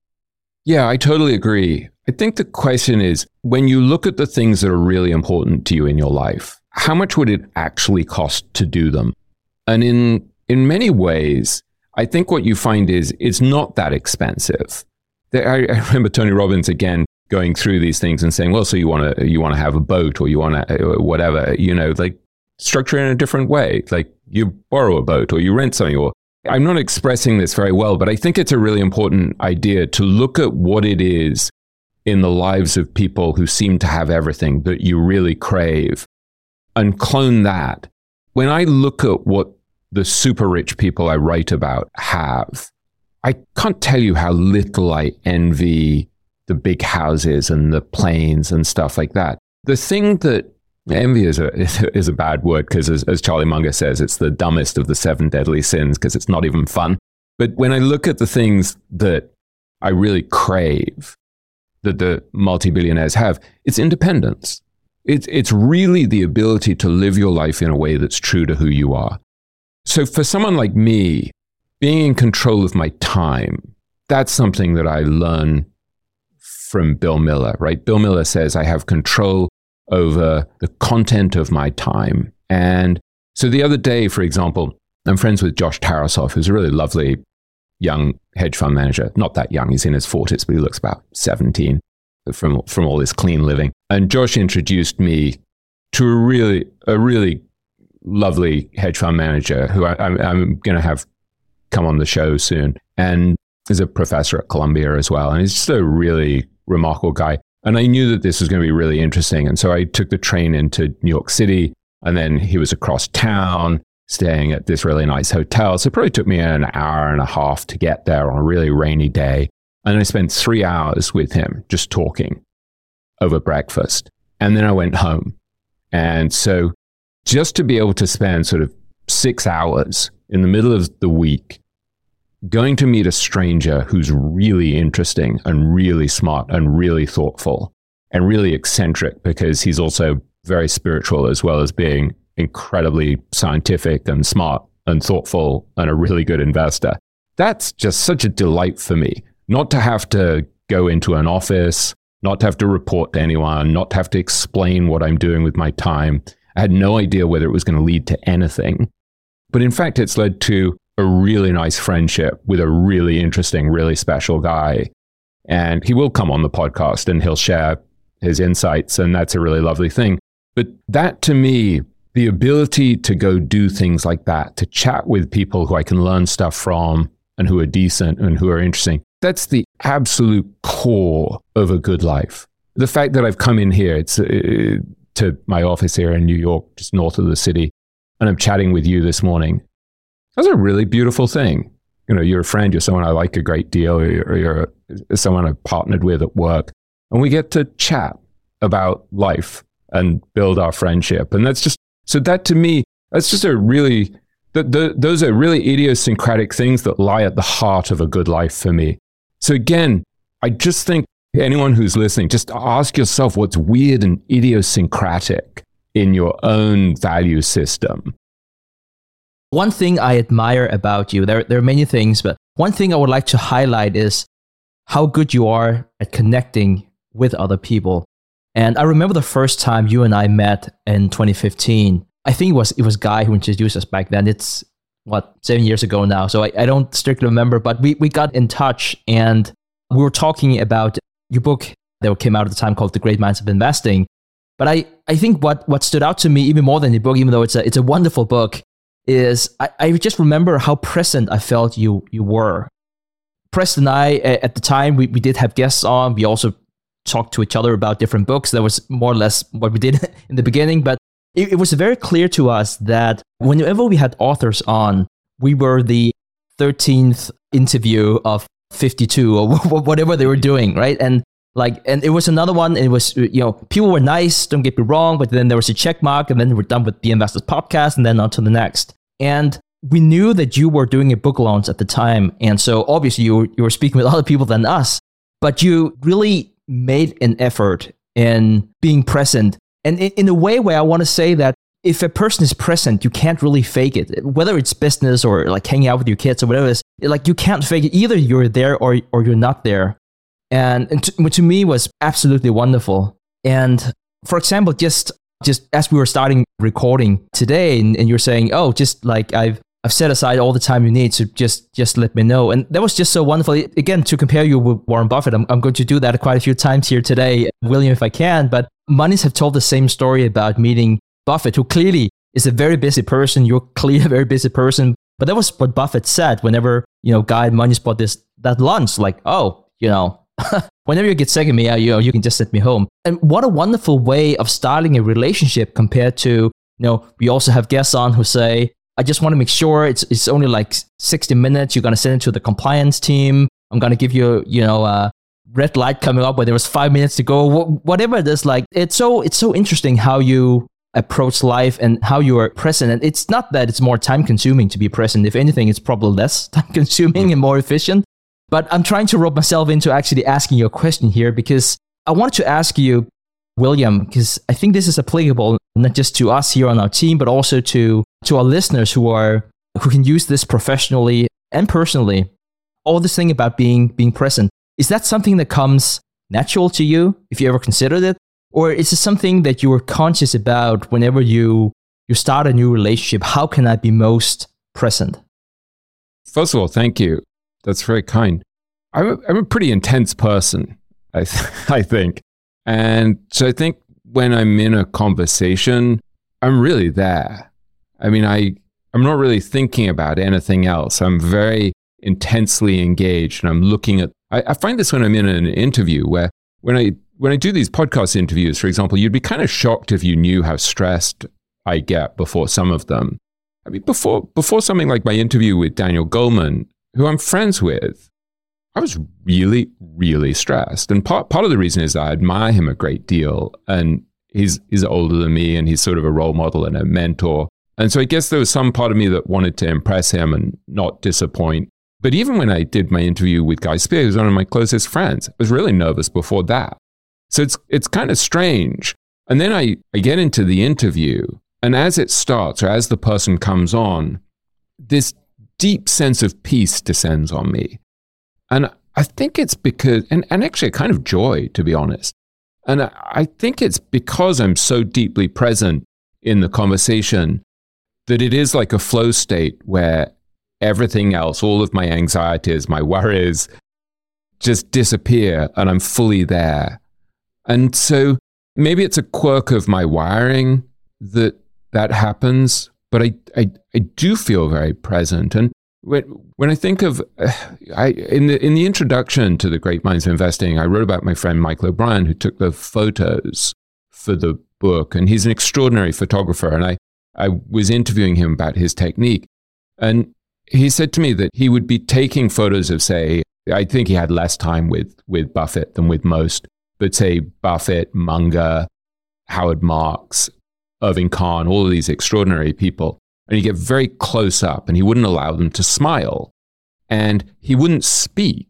Yeah, I totally agree. I think the question is, when you look at the things that are really important to you in your life, how much would it actually cost to do them? And in many ways, I think what you find is it's not that expensive. I remember Tony Robbins again going through these things and saying, well, so you want to have a boat, or you want to whatever, like structure it in a different way. Like you borrow a boat or you rent something, or I'm not expressing this very well, but I think it's a really important idea to look at what it is in the lives of people who seem to have everything that you really crave and clone that. When I look at what the super rich people I write about have, I can't tell you how little I envy the big houses and the planes and stuff like that. The thing that envy is a bad word, because as Charlie Munger says, it's the dumbest of the 7 deadly sins, because it's not even fun. But when I look at the things that I really crave that the multi-billionaires have, it's independence. It's really the ability to live your life in a way that's true to who you are. So for someone like me, being in control of my time, that's something that I learn from Bill Miller, right? Bill Miller says I have control over the content of my time. And so the other day, for example, I'm friends with Josh Tarasoff, who's a really lovely young hedge fund manager. Not that young, he's in his 40s, but he looks about 17 from all this clean living. And Josh introduced me to a really lovely hedge fund manager who I'm going to have come on the show soon, and is a professor at Columbia as well. And he's just a really remarkable guy. And I knew that this was going to be really interesting. And so I took the train into New York City, and then he was across town staying at this really nice hotel. So it probably took me an hour and a half to get there on a really rainy day. And I spent 3 hours with him just talking over breakfast. And then I went home. And so just to be able to spend sort of 6 hours in the middle of the week going to meet a stranger who's really interesting and really smart and really thoughtful and really eccentric, because he's also very spiritual as well as being incredibly scientific and smart and thoughtful and a really good investor. That's just such a delight for me, not to have to go into an office, not to have to report to anyone, not to have to explain what I'm doing with my time. I had no idea whether it was going to lead to anything. But in fact, it's led to a really nice friendship with a really interesting, really special guy. And he will come on the podcast and he'll share his insights. And that's a really lovely thing. But that, to me, the ability to go do things like that, to chat with people who I can learn stuff from and who are decent and who are interesting, that's the absolute core of a good life. The fact that I've come in here to my office here in New York, just north of the city, and I'm chatting with you this morning, that's a really beautiful thing. You know, you're a friend, you're someone I like a great deal, or you're someone I've partnered with at work, and we get to chat about life and build our friendship. And that's just, so that to me, that's just a really, those are really idiosyncratic things that lie at the heart of a good life for me. So again, I just think anyone who's listening, just ask yourself what's weird and idiosyncratic in your own value system. One thing I admire about you, there are many things, but one thing I would like to highlight is how good you are at connecting with other people. And I remember the first time you and I met in 2015. I think it was Guy who introduced us back then. It's 7 years ago now. So I don't strictly remember, but we got in touch and we were talking about your book that came out at the time called The Great Minds of Investing. But I think what stood out to me even more than the book, even though it's a wonderful book, is I just remember how present I felt you were. Preston and I, at the time, we did have guests on. We also talked to each other about different books. That was more or less what we did in the beginning. But it was very clear to us that whenever we had authors on, we were the 13th interview of 52 or whatever they were doing, right? And it was another one. It was, people were nice, don't get me wrong, but then there was a check mark, and then we're done with the Investors Podcast, and then on to the next. And we knew that you were doing a book launch at the time, and so obviously you were speaking with other people than us, but you really made an effort in being present. And in a way where I want to say that if a person is present, you can't really fake it. Whether it's business or like hanging out with your kids or whatever it is, like you can't fake it. Either you're there or you're not there. And to me was absolutely wonderful. And for example, just as we were starting recording today, and you're saying, oh, just like I've set aside all the time you need, so just let me know. And that was just so wonderful. Again, to compare you with Warren Buffett, I'm going to do that quite a few times here today, William, if I can. But Monies have told the same story about meeting Buffett, who clearly is a very busy person. You're clearly a very busy person. But that was what Buffett said whenever, Guy and Monies bought that lunch, like, oh, whenever you get sick of me, you can just send me home. And what a wonderful way of starting a relationship compared to, we also have guests on who say, I just want to make sure it's only like 60 minutes. You're going to send it to the compliance team. I'm going to give you, a red light coming up where there was 5 minutes to go. Whatever it is, like, it's so interesting how you approach life and how you are present. And it's not that it's more time consuming to be present. If anything, it's probably less time consuming and more efficient. But I'm trying to rope myself into actually asking you a question here, because I wanted to ask you, William, because I think this is applicable not just to us here on our team, but also to our listeners who can use this professionally and personally. All this thing about being present. Is that something that comes natural to you, if you ever considered it? Or is it something that you were conscious about whenever you start a new relationship? How can I be most present? First of all, thank you. That's very kind. I'm a pretty intense person, I think. And so I think when I'm in a conversation, I'm really there. I mean, I'm not really thinking about anything else. I'm very intensely engaged, and I'm looking at, I find this when I'm in an interview where when I do these podcast interviews, for example, you'd be kind of shocked if you knew how stressed I get before some of them. I mean, before something like my interview with Daniel Goleman, who I'm friends with, I was really, really stressed. And part of the reason is I admire him a great deal. And he's older than me, and he's sort of a role model and a mentor. And so I guess there was some part of me that wanted to impress him and not disappoint. But even when I did my interview with Guy Spier, who's one of my closest friends, I was really nervous before that. So it's kind of strange. And then I get into the interview, and as it starts, or as the person comes on, this deep sense of peace descends on me. And I think it's because, and actually a kind of joy, to be honest. And I think it's because I'm so deeply present in the conversation that it is like a flow state where everything else, all of my anxieties, my worries, just disappear, and I'm fully there. And so maybe it's a quirk of my wiring that happens, but I do feel very present. And when I think of, in the introduction to The Great Minds of Investing, I wrote about my friend Michael O'Brien, who took the photos for the book, and he's an extraordinary photographer. And I was interviewing him about his technique, and he said to me that he would be taking photos of, say, I think he had less time with Buffett than with most, but say Buffett, Munger, Howard Marks, Irving Kahn, all of these extraordinary people. And he'd get very close up, and he wouldn't allow them to smile. And he wouldn't speak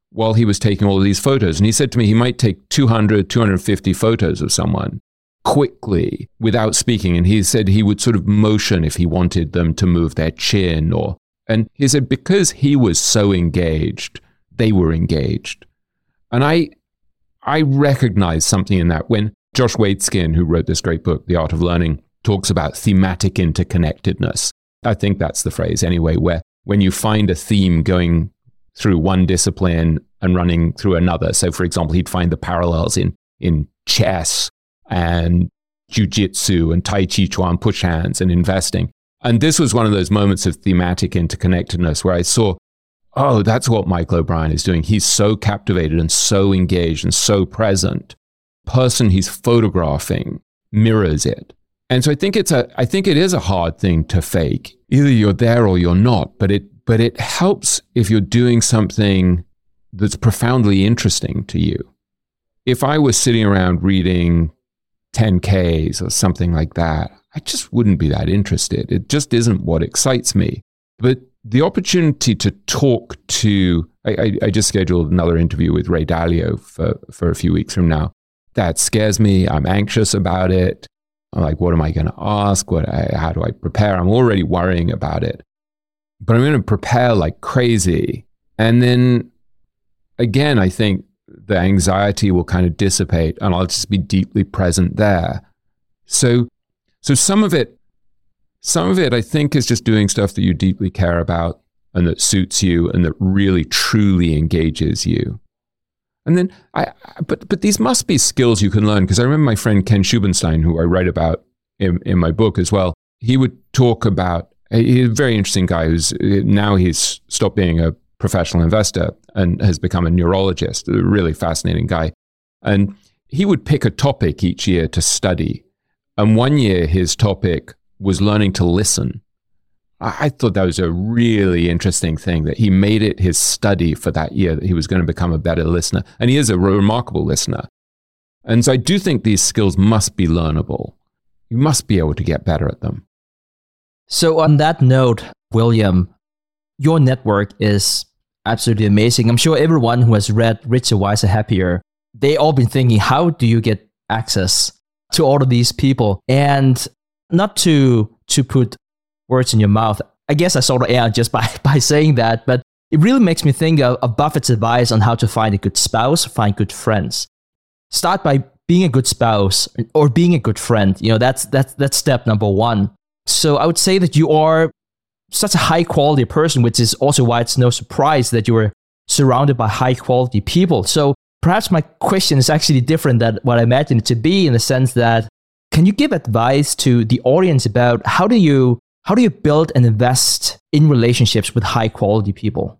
while he was taking all of these photos. And he said to me he might take 200, 250 photos of someone quickly without speaking. And he said he would sort of motion if he wanted them to move their chin and he said because he was so engaged, they were engaged. And I recognized something in that when Josh Waitzkin, who wrote this great book, The Art of Learning, talks about thematic interconnectedness. I think that's the phrase anyway, where when you find a theme going through one discipline and running through another. So for example, he'd find the parallels in chess and jiu-jitsu and tai chi chuan, push hands and investing. And this was one of those moments of thematic interconnectedness where I saw, oh, that's what Michael O'Brien is doing. He's so captivated and so engaged and so present. Person he's photographing mirrors it. And so I think it is a hard thing to fake. Either you're there or you're not, but it helps if you're doing something that's profoundly interesting to you. If I was sitting around reading 10Ks or something like that, I just wouldn't be that interested. It just isn't what excites me. But the opportunity to talk to, I just scheduled another interview with Ray Dalio for a few weeks from now. That scares me. I'm anxious about it. I'm like, what am I going to ask? How do I prepare? I'm already worrying about it. But I'm going to prepare like crazy. And then again, I think the anxiety will kind of dissipate and I'll just be deeply present there. So some of it I think is just doing stuff that you deeply care about and that suits you and that really truly engages you. And then but these must be skills you can learn, because I remember my friend Ken Schubenstein, who I write about in my book as well. He would talk about, he's a very interesting guy he's stopped being a professional investor and has become a neurologist, a really fascinating guy. And he would pick a topic each year to study. And one year his topic was learning to listen. I thought that was a really interesting thing, that he made it his study for that year, that he was going to become a better listener. And he is a remarkable listener. And so I do think these skills must be learnable. You must be able to get better at them. So on that note, William, your network is absolutely amazing. I'm sure everyone who has read Richer, Wiser, Happier, they all been thinking, how do you get access to all of these people? And not to put words in your mouth, I guess I sort of am just by saying that, but it really makes me think of Buffett's advice on how to find a good spouse, find good friends. Start by being a good spouse or being a good friend. That's step number one. So I would say that you are such a high quality person, which is also why it's no surprise that you are surrounded by high quality people. So perhaps my question is actually different than what I imagined it to be, in the sense that, can you give advice to the audience about how do you build and invest in relationships with high quality people?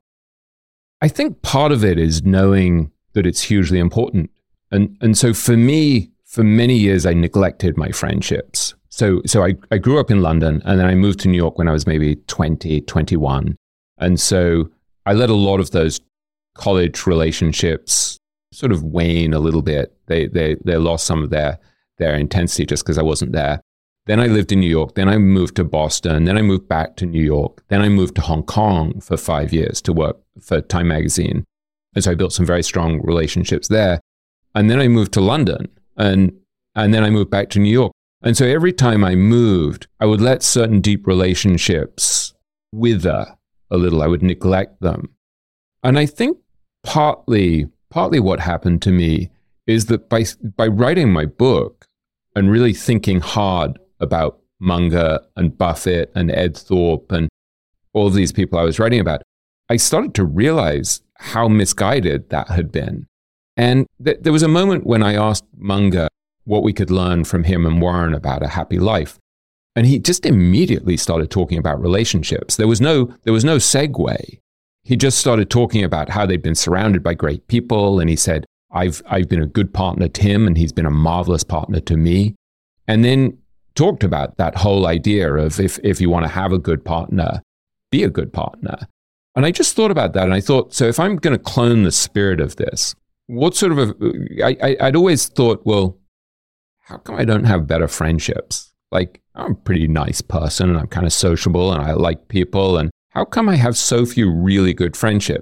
I think part of it is knowing that it's hugely important. And so for me, for many years, I neglected my friendships. So I grew up in London, and then I moved to New York when I was maybe 20, 21. And so I let a lot of those college relationships sort of wane a little bit. They lost some of their intensity just because I wasn't there. Then I lived in New York. Then I moved to Boston. Then I moved back to New York. Then I moved to Hong Kong for 5 years to work for Time Magazine. And so I built some very strong relationships there. And then I moved to London. And then I moved back to New York. And so every time I moved, I would let certain deep relationships wither a little. I would neglect them. And I think partly what happened to me is that by writing my book and really thinking hard about Munger and Buffett and Ed Thorpe and all of these people I was writing about, I started to realize how misguided that had been. And there was a moment when I asked Munger what we could learn from him and Warren about a happy life. And he just immediately started talking about relationships. There was no segue. He just started talking about how they'd been surrounded by great people. And he said, I've been a good partner to him, and he's been a marvelous partner to me. And then talked about that whole idea of if you want to have a good partner, be a good partner. And I just thought about that, and I thought, so if I'm going to clone the spirit of this, what sort of I'd always thought, well, how come I don't have better friendships? Like, I'm a pretty nice person, and I'm kind of sociable, and I like people, and how come I have so few really good friendships?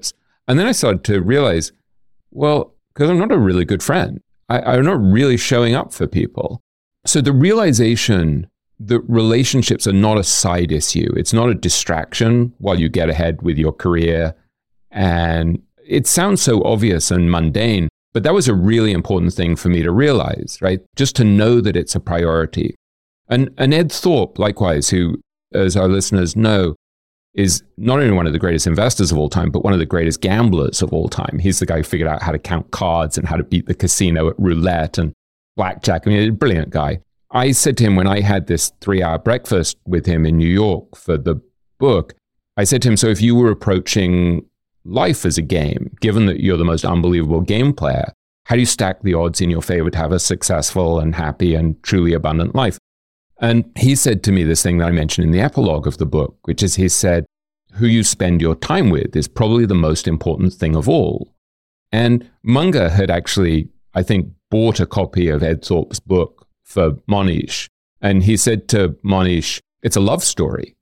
And then I started to realize, well, because I'm not a really good friend. I'm not really showing up for people. So the realization that relationships are not a side issue. It's not a distraction while you get ahead with your career. And it sounds so obvious and mundane, but that was a really important thing for me to realize, right? Just to know that it's a priority. And Ed Thorpe, likewise, who, as our listeners know, is not only one of the greatest investors of all time, but one of the greatest gamblers of all time. He's the guy who figured out how to count cards and how to beat the casino at roulette and blackjack. I mean, a brilliant guy. I said to him when I had this 3-hour breakfast with him in New York for the book, I said to him, so if you were approaching life as a game, given that you're the most unbelievable game player, how do you stack the odds in your favor to have a successful and happy and truly abundant life? And he said to me this thing that I mentioned in the epilogue of the book, which is he said, who you spend your time with is probably the most important thing of all. And Munger had actually, I think, bought a copy of Ed Thorpe's book for Monish. And he said to Monish, it's a love story.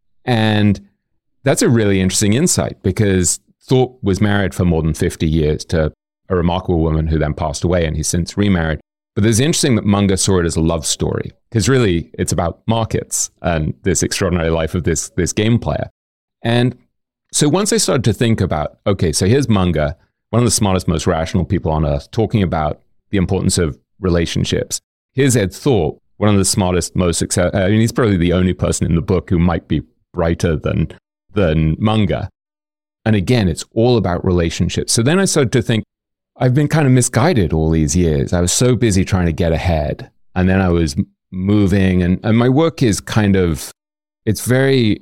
And that's a really interesting insight because Thorpe was married for more than 50 years to a remarkable woman who then passed away, and he's since remarried. But it's interesting that Munger saw it as a love story because really it's about markets and this extraordinary life of this game player. And so once I started to think about, okay, so here's Munger, one of the smartest, most rational people on earth, talking about the importance of relationships. Here's Ed Thorpe, one of the smartest, most successful. I mean, he's probably the only person in the book who might be brighter than Munger. And again, it's all about relationships. So then I started to think, I've been kind of misguided all these years. I was so busy trying to get ahead. And then I was moving and my work is kind of, it's very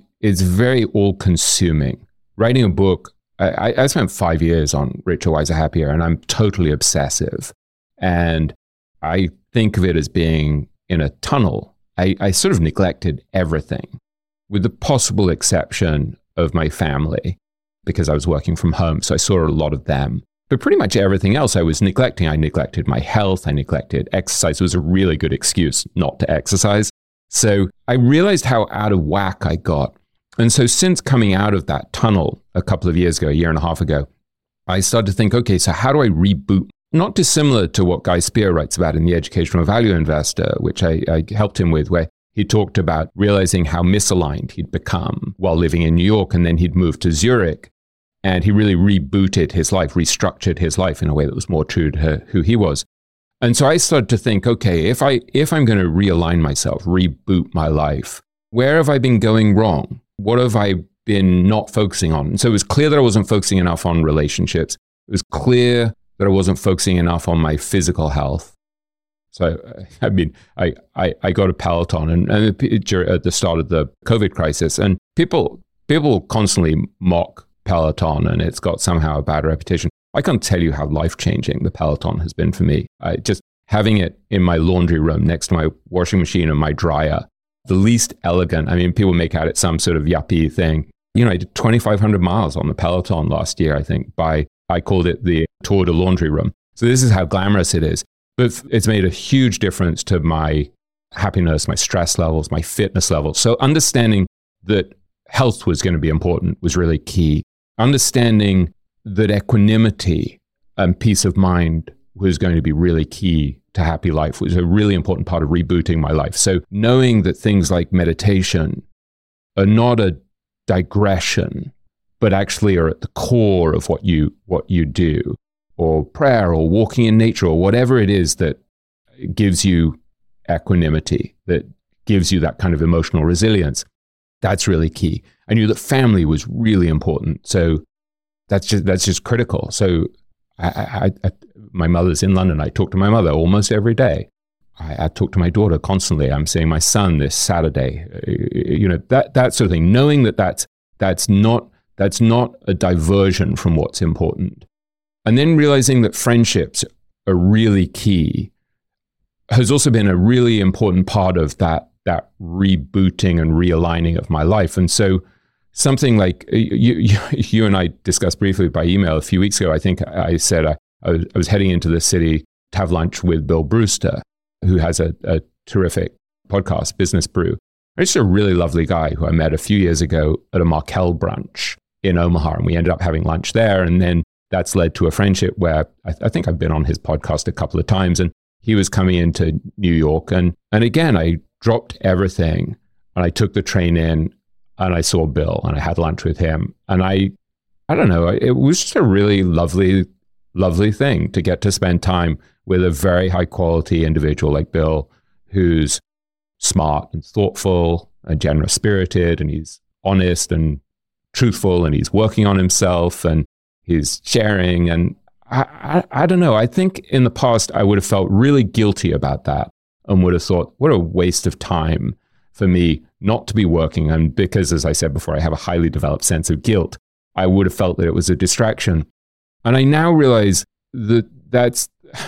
all consuming. Writing a book, I spent 5 years on Richer, Wiser, Happier, and I'm totally obsessive. And I think of it as being in a tunnel. I sort of neglected everything with the possible exception of my family because I was working from home. So I saw a lot of them. But pretty much everything else I was neglecting. I neglected my health. I neglected exercise. It was a really good excuse not to exercise. So I realized how out of whack I got. And so since coming out of that tunnel a couple of years ago, a year and a half ago, I started to think, okay, so how do I reboot? Not dissimilar to what Guy Spier writes about in The Educational Value Investor, which I helped him with, where he talked about realizing how misaligned he'd become while living in New York. And then he'd moved to Zurich. And he really rebooted his life, restructured his life in a way that was more true to who he was. And so I started to think, okay, if I'm going to realign myself, reboot my life, where have I been going wrong? What have I been not focusing on? And so it was clear that I wasn't focusing enough on relationships. It was clear that I wasn't focusing enough on my physical health. So, I mean, I got a Peloton and at the start of the COVID crisis, and people constantly mock Peloton and it's got somehow a bad reputation. I can't tell you how life-changing the Peloton has been for me. Just having it in my laundry room next to my washing machine and my dryer, the least elegant. I mean, people make out it's some sort of yuppie thing. You know, I did 2,500 miles on the Peloton last year, I think, I called it the Tour de Laundry Room. So this is how glamorous it is. But it's made a huge difference to my happiness, my stress levels, my fitness levels. So understanding that health was going to be important was really key. Understanding that equanimity and peace of mind was going to be really key to happy life was a really important part of rebooting my life. So knowing that things like meditation are not a digression, but actually are at the core of what you do, or prayer, or walking in nature, or whatever it is that gives you equanimity, that gives you that kind of emotional resilience. That's really key. I knew that family was really important. So that's just critical. So my mother's in London. I talk to my mother almost every day. I talk to my daughter constantly. I'm seeing my son this Saturday. You know, that sort of thing. Knowing that that's not a diversion from what's important. And then realizing that friendships are really key has also been a really important part of that rebooting and realigning of my life. And so something like you and I discussed briefly by email a few weeks ago, I think I said I was heading into the city to have lunch with Bill Brewster, who has a terrific podcast, Business Brew. He's a really lovely guy who I met a few years ago at a Markel brunch. in Omaha, and we ended up having lunch there. And then that's led to a friendship where I think I've been on his podcast a couple of times, and he was coming into New York. And again, I dropped everything and I took the train in and I saw Bill and I had lunch with him. And I don't know, it was just a really lovely thing to get to spend time with a very high quality individual like Bill, who's smart and thoughtful and generous spirited, and he's honest and truthful, and he's working on himself and he's sharing. And I don't know, I think in the past I would have felt really guilty about that and would have thought, what a waste of time for me not to be working. And because, as I said before, I have a highly developed sense of guilt, I would have felt that it was a distraction. And I now realize that that's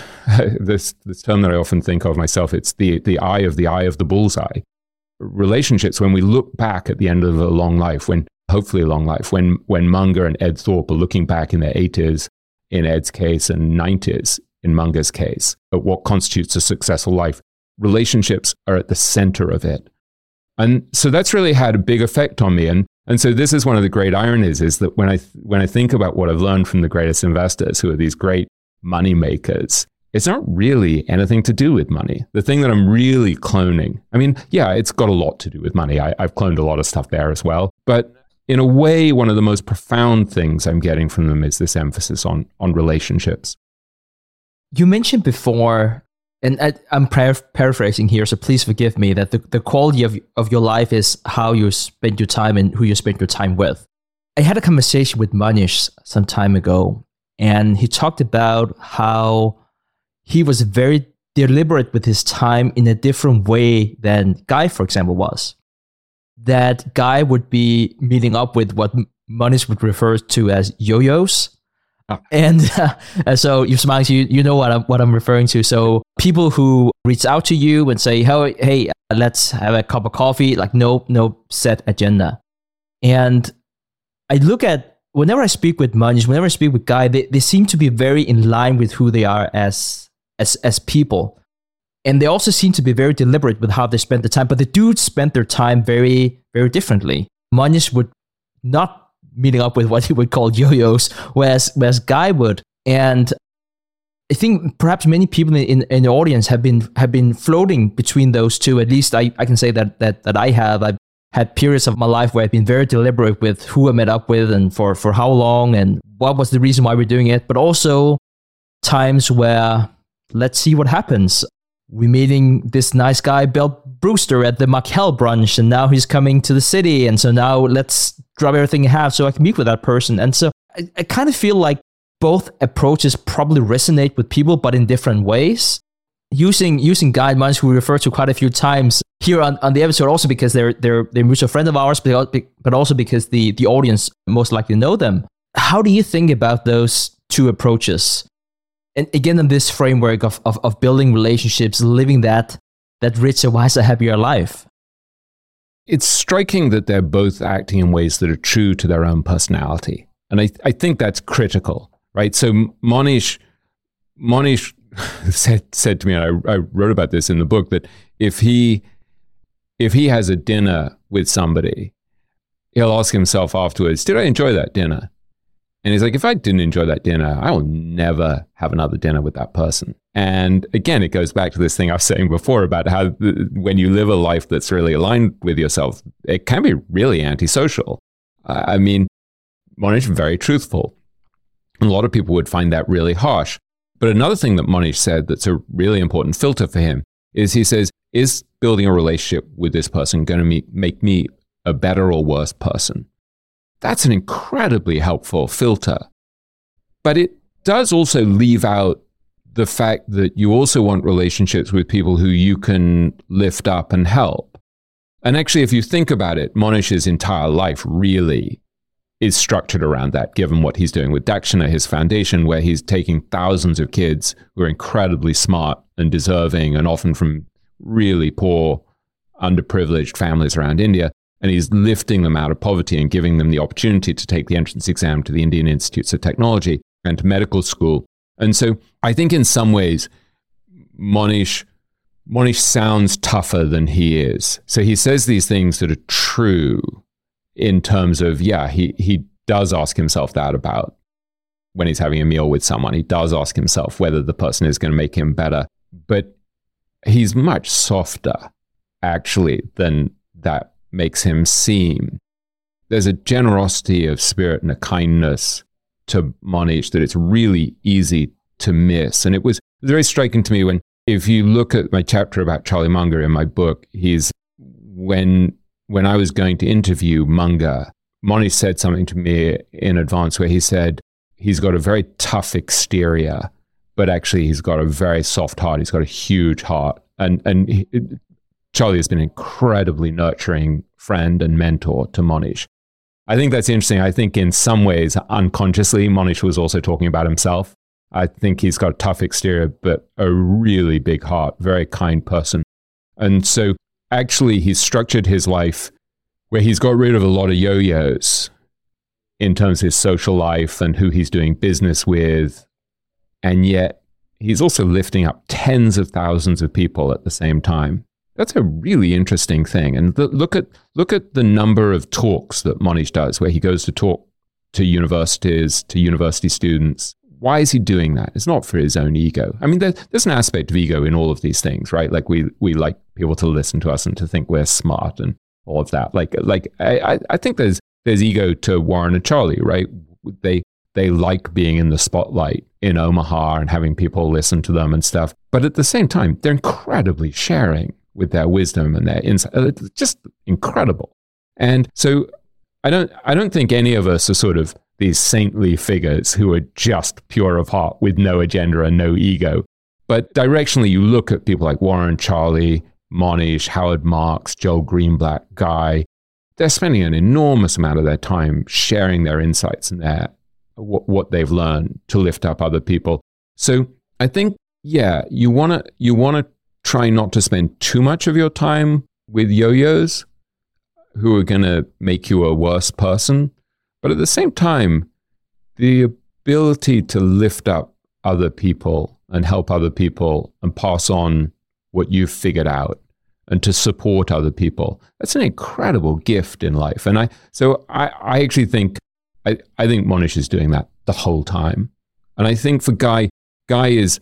this term that I often think of myself. It's the eye of the bullseye. Relationships, when we look back at the end of a long life, hopefully a long life, when Munger and Ed Thorpe are looking back in their 80s, in Ed's case, and 90s, in Munger's case, at what constitutes a successful life, relationships are at the center of it. And so that's really had a big effect on me. And so this is one of the great ironies, is that when I think about what I've learned from the greatest investors, who are these great money makers, it's not really anything to do with money. The thing that I'm really cloning, I mean, yeah, it's got a lot to do with money. I've cloned a lot of stuff there as well. But in a way, one of the most profound things I'm getting from them is this emphasis on relationships. You mentioned before, and I'm paraphrasing here, so please forgive me, that the quality of your life is how you spend your time and who you spend your time with. I had a conversation with Manish some time ago, and he talked about how he was very deliberate with his time in a different way than Guy, for example, was. That Guy would be meeting up with what Manish would refer to as yo-yos. And so you smile, you know what I'm referring to. So people who reach out to you and say, hey, let's have a cup of coffee, like no set agenda. And I look at, whenever I speak with Manish, whenever I speak with Guy, they seem to be very in line with who they are as people. And they also seem to be very deliberate with how they spend the time, but they do spend their time very, very differently. Manish would not meeting up with what he would call yo-yos, whereas Guy would. And I think perhaps many people in the audience have been floating between those two. At least I can say that I have. I've had periods of my life where I've been very deliberate with who I met up with and for how long and what was the reason why we're doing it. But also times where, let's see what happens. We're meeting this nice guy, Bill Brewster, at the Markel brunch, and now he's coming to the city. And so now let's drop everything you have so I can meet with that person. And so I kind of feel like both approaches probably resonate with people, but in different ways. Using Guy and Manish, who we refer to quite a few times here on the episode, also because they're a mutual friend of ours, but also because the audience most likely know them. How do you think about those two approaches? And again, in this framework of building relationships, living that richer, wiser, happier life. It's striking that they're both acting in ways that are true to their own personality. And I think that's critical, right? So Manish said to me, and I wrote about this in the book, that if he has a dinner with somebody, he'll ask himself afterwards, did I enjoy that dinner? And he's like, if I didn't enjoy that dinner, I will never have another dinner with that person. And again, it goes back to this thing I was saying before about how when you live a life that's really aligned with yourself, it can be really antisocial. I mean, Manish is very truthful. And a lot of people would find that really harsh. But another thing that Manish said that's a really important filter for him is he says, is building a relationship with this person going to make me a better or worse person? That's an incredibly helpful filter. But it does also leave out the fact that you also want relationships with people who you can lift up and help. And actually, if you think about it, Manish's entire life really is structured around that, given what he's doing with Dakshina, his foundation, where he's taking thousands of kids who are incredibly smart and deserving and often from really poor, underprivileged families around India. And he's lifting them out of poverty and giving them the opportunity to take the entrance exam to the Indian Institutes of Technology and to medical school. And so I think in some ways, Manish sounds tougher than he is. So he says these things that are true in terms of, yeah, he does ask himself that about when he's having a meal with someone. He does ask himself whether the person is going to make him better. But he's much softer, actually, than that makes him seem. There's a generosity of spirit and a kindness to Monish that it's really easy to miss. And it was very striking to me if you look at my chapter about Charlie Munger in my book, when I was going to interview Munger, Monish said something to me in advance where he said he's got a very tough exterior, but actually he's got a very soft heart. He's got a huge heart. Charlie has been an incredibly nurturing friend and mentor to Monish. I think that's interesting. I think in some ways, unconsciously, Monish was also talking about himself. I think he's got a tough exterior, but a really big heart, very kind person. And so actually he's structured his life where he's got rid of a lot of yo-yos in terms of his social life and who he's doing business with. And yet he's also lifting up tens of thousands of people at the same time. That's a really interesting thing. And look at the number of talks that Monish does, where he goes to talk to universities, to university students. Why is he doing that? It's not for his own ego. I mean, there's an aspect of ego in all of these things, right? Like we like people to listen to us and to think we're smart and all of that. I think there's ego to Warren and Charlie, right? They like being in the spotlight in Omaha and having people listen to them and stuff. But at the same time, they're incredibly sharing with their wisdom and their insight. It's just incredible. And so I don't think any of us are sort of these saintly figures who are just pure of heart with no agenda and no ego. But directionally, you look at people like Warren, Charlie, Monish, Howard Marks, Joel Greenblatt, Guy. They're spending an enormous amount of their time sharing their insights and what they've learned to lift up other people. So I think, yeah, you want to try not to spend too much of your time with yo-yos who are going to make you a worse person. But at the same time, the ability to lift up other people and help other people and pass on what you've figured out and to support other people, that's an incredible gift in life. And I actually think, I think Monish is doing that the whole time. And I think for Guy is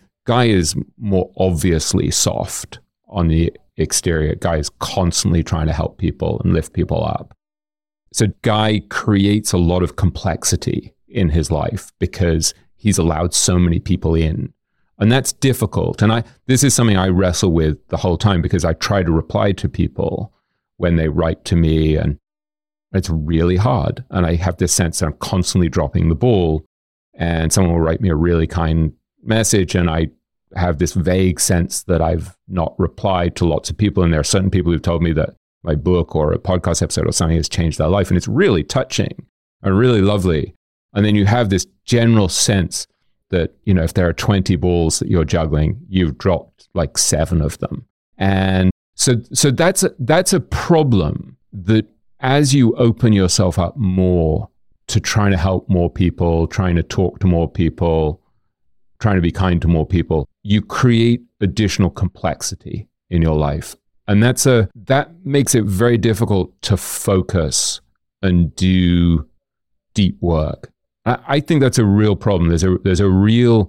more obviously soft on the exterior. Guy is constantly trying to help people and lift people up. So Guy creates a lot of complexity in his life because he's allowed so many people in. And that's difficult. And this is something I wrestle with the whole time because I try to reply to people when they write to me, and it's really hard. And I have this sense that I'm constantly dropping the ball, and someone will write me a really kind message, and I have this vague sense that I've not replied to lots of people. And there are certain people who've told me that my book or a podcast episode or something has changed their life. And it's really touching and really lovely. And then you have this general sense that, if there are 20 balls that you're juggling, you've dropped like 7 of them. And so that's a problem, that as you open yourself up more to trying to help more people, trying to talk to more people, trying to be kind to more people, you create additional complexity in your life. And that makes it very difficult to focus and do deep work. I think that's a real problem. There's a real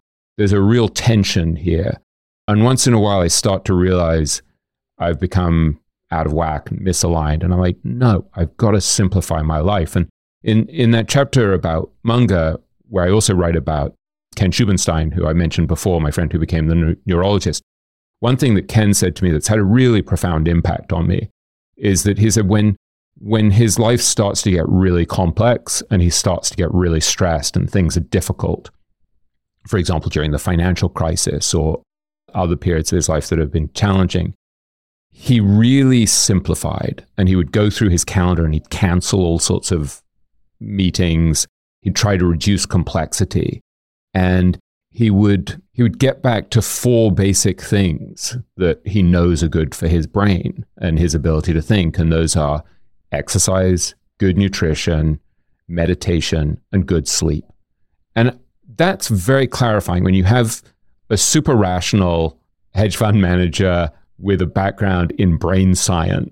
tension here. And once in a while, I start to realize I've become out of whack and misaligned. And I'm like, no, I've got to simplify my life. And in that chapter about Munger, where I also write about Ken Schubenstein, who I mentioned before, my friend who became the neurologist, one thing that Ken said to me that's had a really profound impact on me is that he said when his life starts to get really complex and he starts to get really stressed and things are difficult, for example, during the financial crisis or other periods of his life that have been challenging, he really simplified, and he would go through his calendar and he'd cancel all sorts of meetings. He'd try to reduce complexity, and he would get back to 4 basic things that he knows are good for his brain and his ability to think. And those are exercise, good nutrition, meditation, and good sleep. And that's very clarifying when you have a super rational hedge fund manager with a background in brain science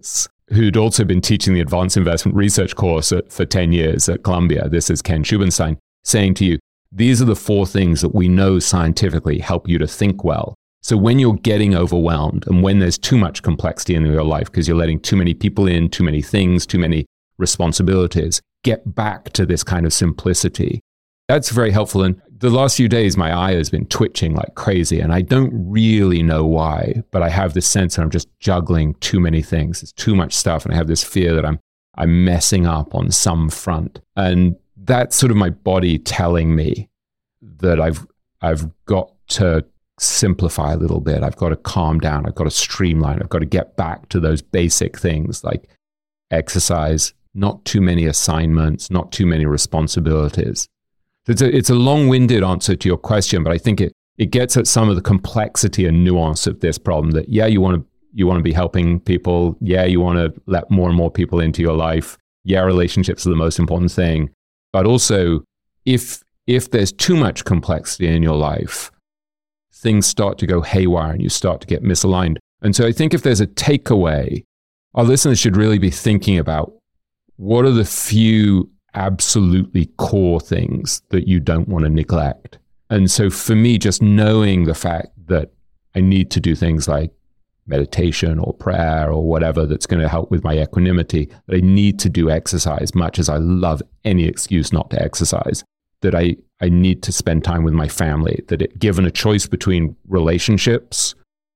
who'd also been teaching the advanced investment research course for 10 years at Columbia. This is Ken Schubenstein saying to you, these are the 4 things that we know scientifically help you to think well. So when you're getting overwhelmed and when there's too much complexity in your life because you're letting too many people in, too many things, too many responsibilities, get back to this kind of simplicity. That's very helpful. And the last few days, my eye has been twitching like crazy, and I don't really know why, but I have this sense that I'm just juggling too many things. It's too much stuff, and I have this fear that I'm messing up on some front. And that's sort of my body telling me that I've got to simplify a little bit. I've got to calm down. I've got to streamline. I've got to get back to those basic things like exercise, not too many assignments, not too many responsibilities. It's a long-winded answer to your question, but I think it gets at some of the complexity and nuance of this problem that, yeah, you want to be helping people. Yeah, you want to let more and more people into your life. Yeah, relationships are the most important thing. But also, if there's too much complexity in your life, things start to go haywire and you start to get misaligned. And so I think if there's a takeaway, our listeners should really be thinking about what are the few absolutely core things that you don't want to neglect. And so for me, just knowing the fact that I need to do things like meditation or prayer or whatever that's going to help with my equanimity, that I need to do exercise, much as I love any excuse not to exercise, that I need to spend time with my family, that given a choice between relationships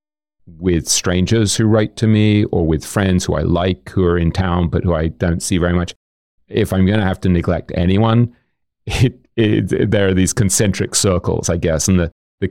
with strangers who write to me or with friends who I like, who are in town, but who I don't see very much, if I'm going to have to neglect anyone, there are these concentric circles, I guess, and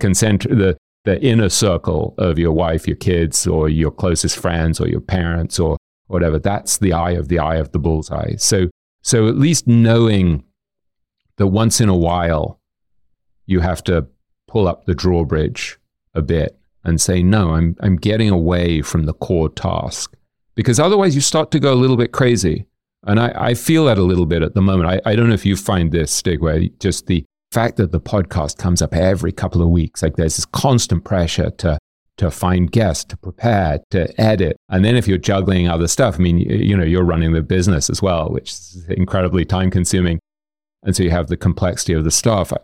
the inner circle of your wife, your kids, or your closest friends, or your parents, or whatever. That's the eye of the bullseye. So at least knowing that once in a while you have to pull up the drawbridge a bit and say, no, I'm getting away from the core task, because otherwise you start to go a little bit crazy. And I feel that a little bit at the moment. I don't know if you find this, Stig, where just the fact that the podcast comes up every couple of weeks, like there's this constant pressure to find guests, to prepare, to edit. And then if you're juggling other stuff, I mean, you're running the business as well, which is incredibly time consuming. And so you have the complexity of the stuff.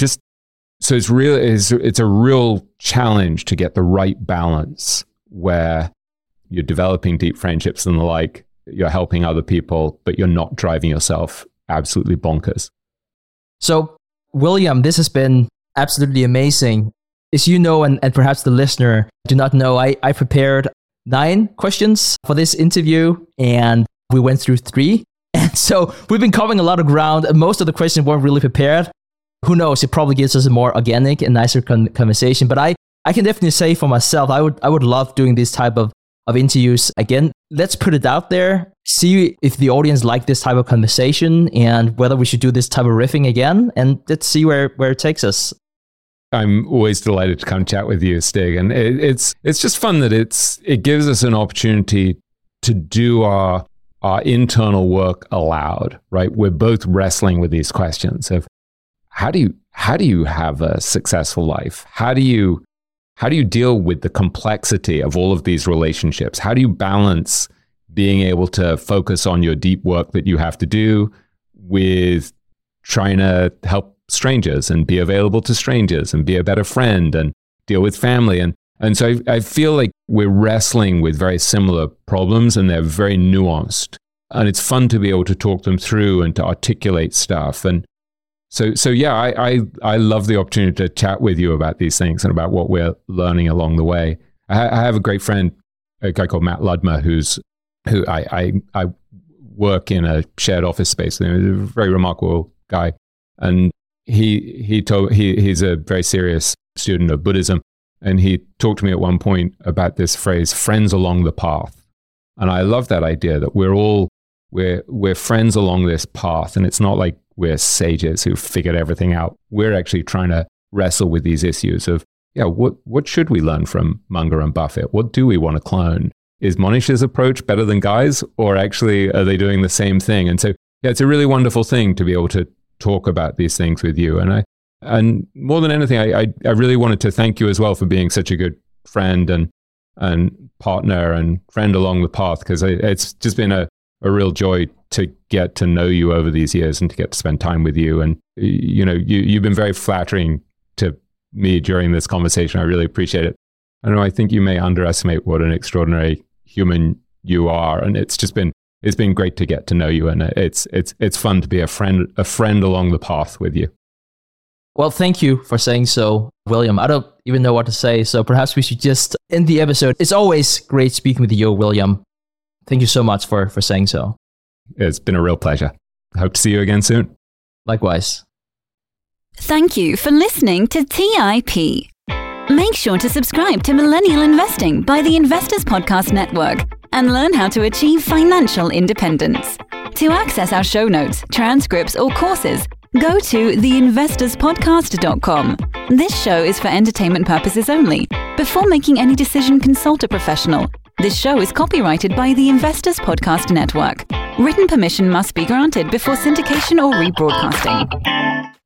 So it's a real challenge to get the right balance where you're developing deep friendships and the like, you're helping other people, but you're not driving yourself absolutely bonkers. So, William, this has been absolutely amazing. As you know, and perhaps the listener do not know, I prepared 9 questions for this interview, and we went through 3. And so we've been covering a lot of ground. Most of the questions weren't really prepared. Who knows? It probably gives us a more organic and nicer conversation. But I can definitely say for myself, I would love doing this type of interviews again. Let's put it out there, see if the audience like this type of conversation and whether we should do this type of riffing again, and let's see where it takes us. I'm always delighted to come chat with you, Stig, and it's just fun that it gives us an opportunity to do our internal work aloud, right? We're both wrestling with these questions of how do you have a successful life? How do you deal with the complexity of all of these relationships? How do you balance being able to focus on your deep work that you have to do with trying to help strangers and be available to strangers and be a better friend and deal with family? And so I feel like we're wrestling with very similar problems, and they're very nuanced. And it's fun to be able to talk them through and to articulate stuff. And so yeah, I love the opportunity to chat with you about these things and about what we're learning along the way. I have a great friend, a guy called Matt Ludmer, who I work in a shared office space with him. He's a very remarkable guy. And he's a very serious student of Buddhism. And he talked to me at one point about this phrase, friends along the path. And I love that idea that we're friends along this path. And it's not like we're sages who figured everything out. We're actually trying to wrestle with these issues of, what should we learn from Munger and Buffett? What do we want to clone? Is Monish's approach better than Guy's, or actually are they doing the same thing? And so, yeah, it's a really wonderful thing to be able to talk about these things with you. And more than anything, I really wanted to thank you as well for being such a good friend and partner and friend along the path, because it's just been a real joy to get to know you over these years and to get to spend time with you. And, you've been very flattering to me during this conversation. I really appreciate it. I don't know, I think you may underestimate what an extraordinary human you are. And it's been great to get to know you. And it's fun to be a friend along the path with you. Well, thank you for saying so, William. I don't even know what to say, so perhaps we should just end the episode. It's always great speaking with you, William. Thank you so much for saying so. It's been a real pleasure. Hope to see you again soon. Likewise. Thank you for listening to TIP. Make sure to subscribe to Millennial Investing by the Investors Podcast Network and learn how to achieve financial independence. To access our show notes, transcripts, or courses, go to theinvestorspodcast.com. This show is for entertainment purposes only. Before making any decision, consult a professional. This show is copyrighted by the Investors Podcast Network. Written permission must be granted before syndication or rebroadcasting.